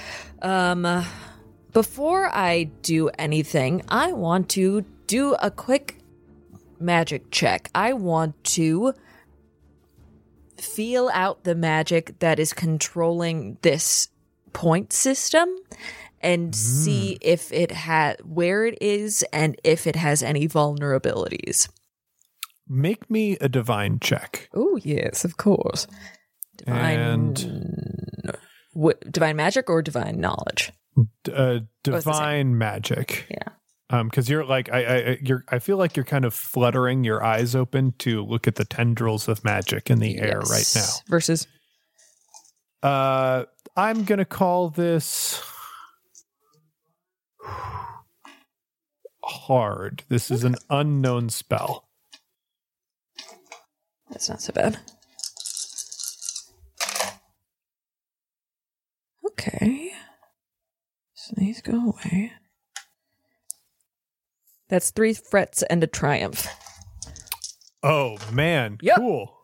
Before I do anything, I want to do a quick magic check. I want to feel out the magic that is controlling this point system and see if it where it is and if it has any vulnerabilities. Make me a divine check. Oh, yes, of course. Divine magic or divine knowledge? Divine magic. Yeah. Because you're like I feel like you're kind of fluttering your eyes open to look at the tendrils of magic in the air right now. Versus I'm gonna call this hard. This is an unknown spell. That's not so bad. Okay. So these go away. That's 3 frets and a triumph. Oh, man. Yep. Cool.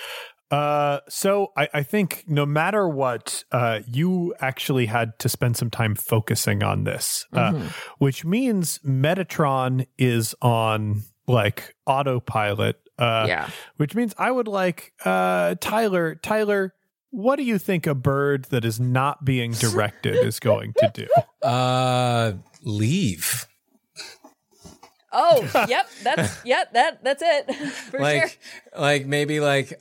So I think no matter what, you actually had to spend some time focusing on this, which means Metatron is on like autopilot. Which means I would like Tyler, what do you think a bird that is not being directed is going to do? Leave. Oh, yep, that's it. For sure. Like maybe like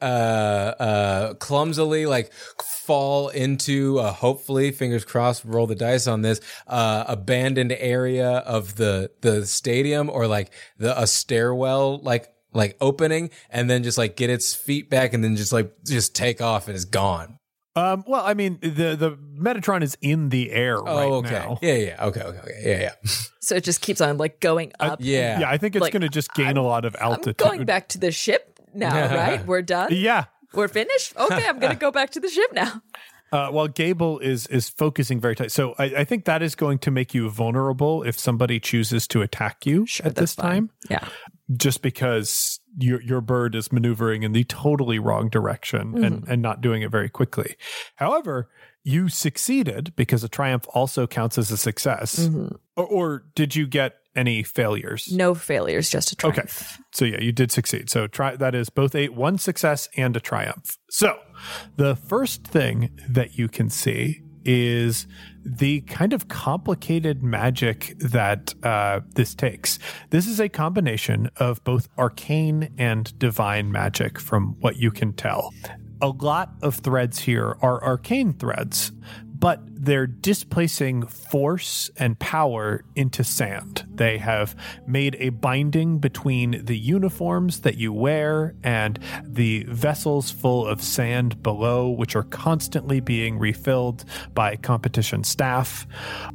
clumsily like fall into hopefully, fingers crossed, roll the dice on this, abandoned area of the stadium, or like a stairwell like opening, and then just like get its feet back and then just take off and it's gone. Well, I mean, the Metatron is in the air now. Yeah. Okay. Yeah. So it just keeps on like going up. Yeah, I think it's going to just gain a lot of altitude. I'm going back to the ship now, right? We're done? Yeah. We're finished? Okay, I'm going to go back to the ship now. While Gable is focusing very tight. So I think that is going to make you vulnerable if somebody chooses to attack you at this time. Yeah. Just because your bird is maneuvering in the totally wrong direction and not doing it very quickly. However, you succeeded because a triumph also counts as a success. Or did you get any failures? No failures, just a triumph. Okay. So yeah, you did succeed. So that is both one success and a triumph. So the first thing that you can see is the kind of complicated magic that this takes. This is a combination of both arcane and divine magic from what you can tell. A lot of threads here are arcane threads, but they're displacing force and power into sand. They have made a binding between the uniforms that you wear and the vessels full of sand below, which are constantly being refilled by competition staff.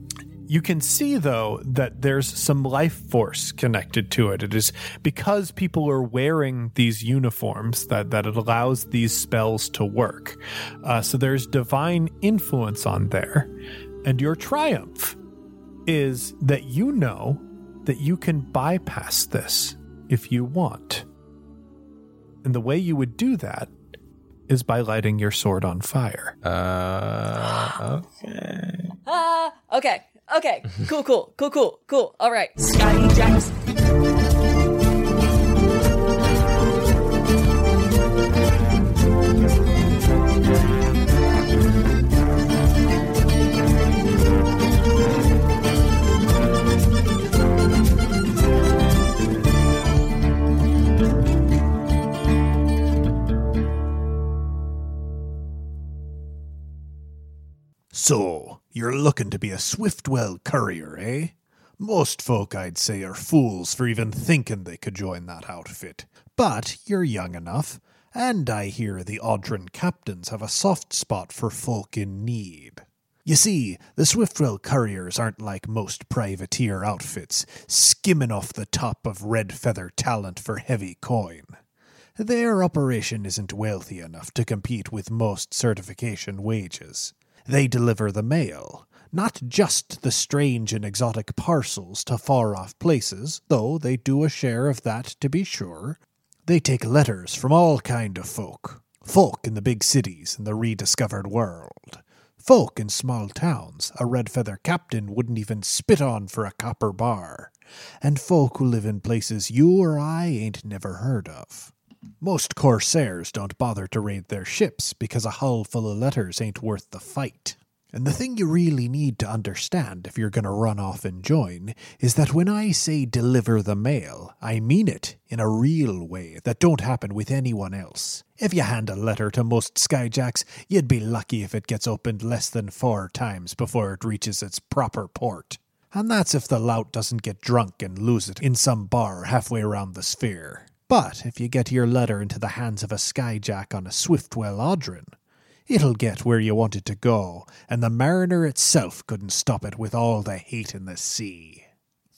You can see, though, that there's some life force connected to it. It is because people are wearing these uniforms that it allows these spells to work. So there's divine influence on there. And your triumph is that you know that you can bypass this if you want. And the way you would do that is by lighting your sword on fire. Okay. Cool. All right. Scotty Jackson. So, you're looking to be a Swiftwell courier, eh? Most folk, I'd say, are fools for even thinking they could join that outfit. But you're young enough, and I hear the Audren captains have a soft spot for folk in need. You see, the Swiftwell couriers aren't like most privateer outfits, skimming off the top of red feather talent for heavy coin. Their operation isn't wealthy enough to compete with most certification wages. They deliver the mail, not just the strange and exotic parcels to far-off places, though they do a share of that to be sure. They take letters from all kind of folk. Folk in the big cities in the rediscovered world. Folk in small towns a red feather captain wouldn't even spit on for a copper bar. And folk who live in places you or I ain't never heard of. Most corsairs don't bother to raid their ships because a hull full of letters ain't worth the fight. And the thing you really need to understand if you're going to run off and join is that when I say deliver the mail, I mean it in a real way that don't happen with anyone else. If you hand a letter to most skyjacks, you'd be lucky if it gets opened less than 4 times before it reaches its proper port. And that's if the lout doesn't get drunk and lose it in some bar halfway around the sphere. But if you get your letter into the hands of a skyjack on a Swiftwell Audren, it'll get where you want it to go, and the mariner itself couldn't stop it with all the hate in the sea.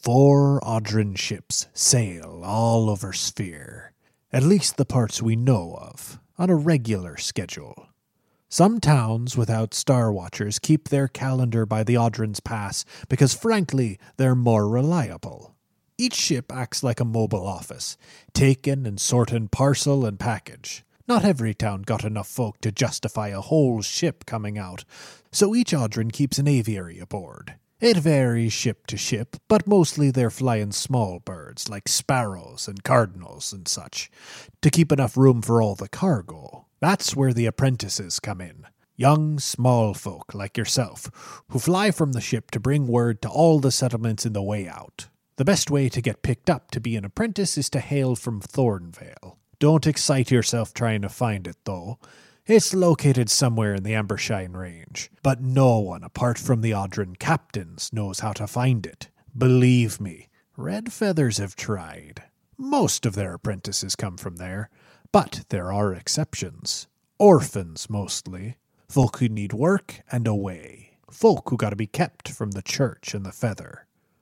4 Audren ships sail all over Sphere, at least the parts we know of, on a regular schedule. Some towns without Star Watchers keep their calendar by the Audren's Pass because, frankly, they're more reliable. Each ship acts like a mobile office, taking and sorting parcel and package. Not every town got enough folk to justify a whole ship coming out, so each Audren keeps an aviary aboard. It varies ship to ship, but mostly they're flying small birds like sparrows and cardinals and such, to keep enough room for all the cargo. That's where the apprentices come in. Young, small folk like yourself, who fly from the ship to bring word to all the settlements in the way out. The best way to get picked up to be an apprentice is to hail from Thornvale. Don't excite yourself trying to find it, though. It's located somewhere in the Ambershine Range, but no one apart from the Audren captains knows how to find it. Believe me, Red Feathers have tried. Most of their apprentices come from there, but there are exceptions. Orphans, mostly. Folk who need work and away. Folk who gotta be kept from the church and the feather.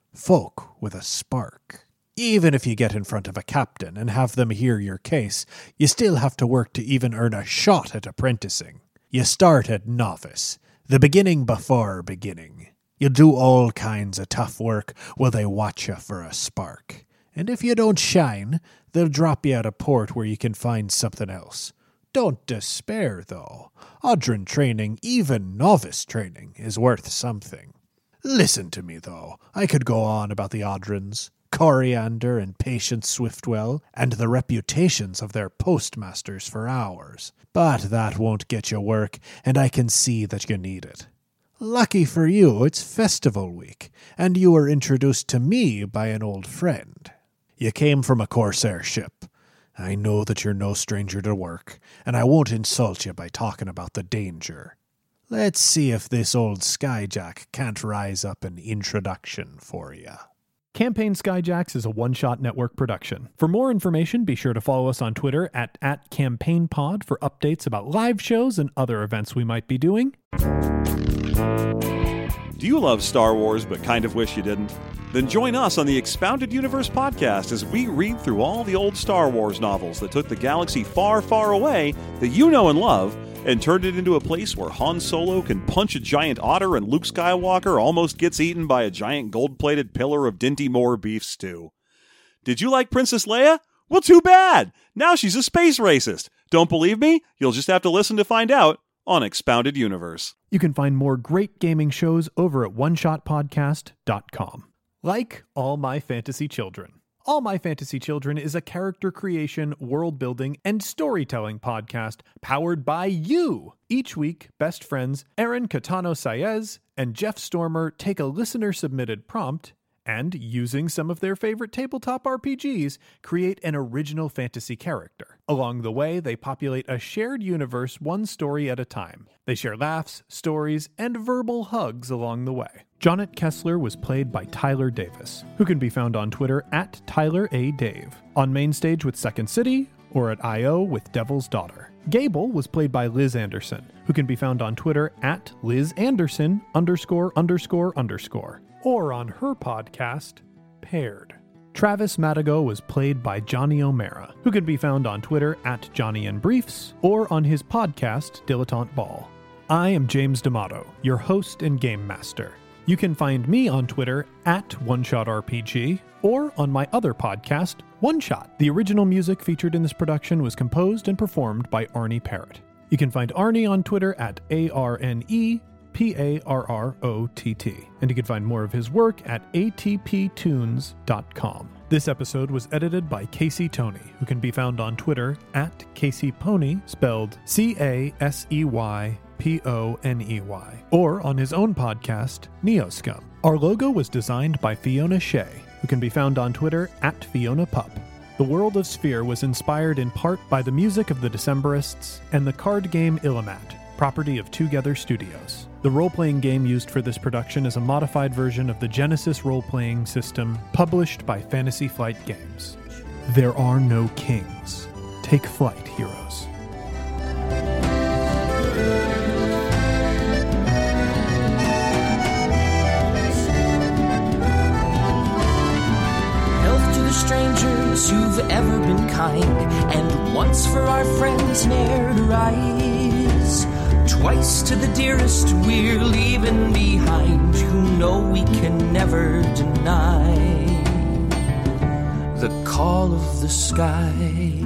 Folk with a spark. Even if you get in front of a captain and have them hear your case, you still have to work to even earn a shot at apprenticing. You start at novice, the beginning before beginning. You do all kinds of tough work while they watch you for a spark. And if you don't shine, they'll drop you out of port where you can find something else. Don't despair, though. Audren training, even novice training, is worth something. Listen to me, though. I could go on about the Audrens, Coriander and Patience Swiftwell, and the reputations of their postmasters for hours. But that won't get you work, and I can see that you need it. Lucky for you, it's festival week, and you were introduced to me by an old friend. You came from a corsair ship. I know that you're no stranger to work, and I won't insult you by talking about the danger. Let's see if this old Skyjack can't rise up an introduction for you. Campaign Skyjacks is a one-shot network production. For more information, be sure to follow us on Twitter at @CampaignPod for updates about live shows and other events we might be doing. Do you love Star Wars but kind of wish you didn't? Then join us on the Expounded Universe podcast as we read through all the old Star Wars novels that took the galaxy far, far away that you know and love and turned it into a place where Han Solo can punch a giant otter and Luke Skywalker almost gets eaten by a giant gold-plated pillar of Dinty Moore beef stew. Did you like Princess Leia? Well, too bad! Now she's a space racist. Don't believe me? You'll just have to listen to find out on Expounded Universe. You can find more great gaming shows over at oneshotpodcast.com. Like All My Fantasy Children. All My Fantasy Children is a character creation, world-building, and storytelling podcast powered by you. Each week, best friends Aaron Catano-Saez and Jeff Stormer take a listener-submitted prompt and, using some of their favorite tabletop RPGs, create an original fantasy character. Along the way, they populate a shared universe one story at a time. They share laughs, stories, and verbal hugs along the way. Jonnet Kessler was played by Tyler Davis, who can be found on Twitter at Tyler A. Dave, on Mainstage with Second City, or at I.O. with Devil's Daughter. Gable was played by Liz Anderson, who can be found on Twitter at LizAnderson____, or on her podcast, Paired. Travis Madigo was played by Johnny O'Mara, who can be found on Twitter at JohnnyandBriefs, or on his podcast, Dilettante Ball. I am James D'Amato, your host and game master. You can find me on Twitter at OneShotRPG, or on my other podcast, One Shot. The original music featured in this production was composed and performed by Arnie Parrott. You can find Arnie on Twitter at ARNEPARROTT, and you can find more of his work at atptunes.com. This episode was edited by Casey Toney, who can be found on Twitter at CaseyPoney, spelled CASEYPONEY, or on his own podcast, Neoscum. Our logo was designed by Fiona Shea, who can be found on Twitter at FionaPup. The world of Sphere was inspired in part by the music of the Decemberists and the card game Illimat, property of Together Studios. The role-playing game used for this production is a modified version of the Genesis role-playing system published by Fantasy Flight Games. There are no kings. Take flight, heroes. Health to the strangers who've ever been kind, and once for our friends ne'er to rise. Twice to the dearest we're leaving behind, who know we can never deny the call of the sky.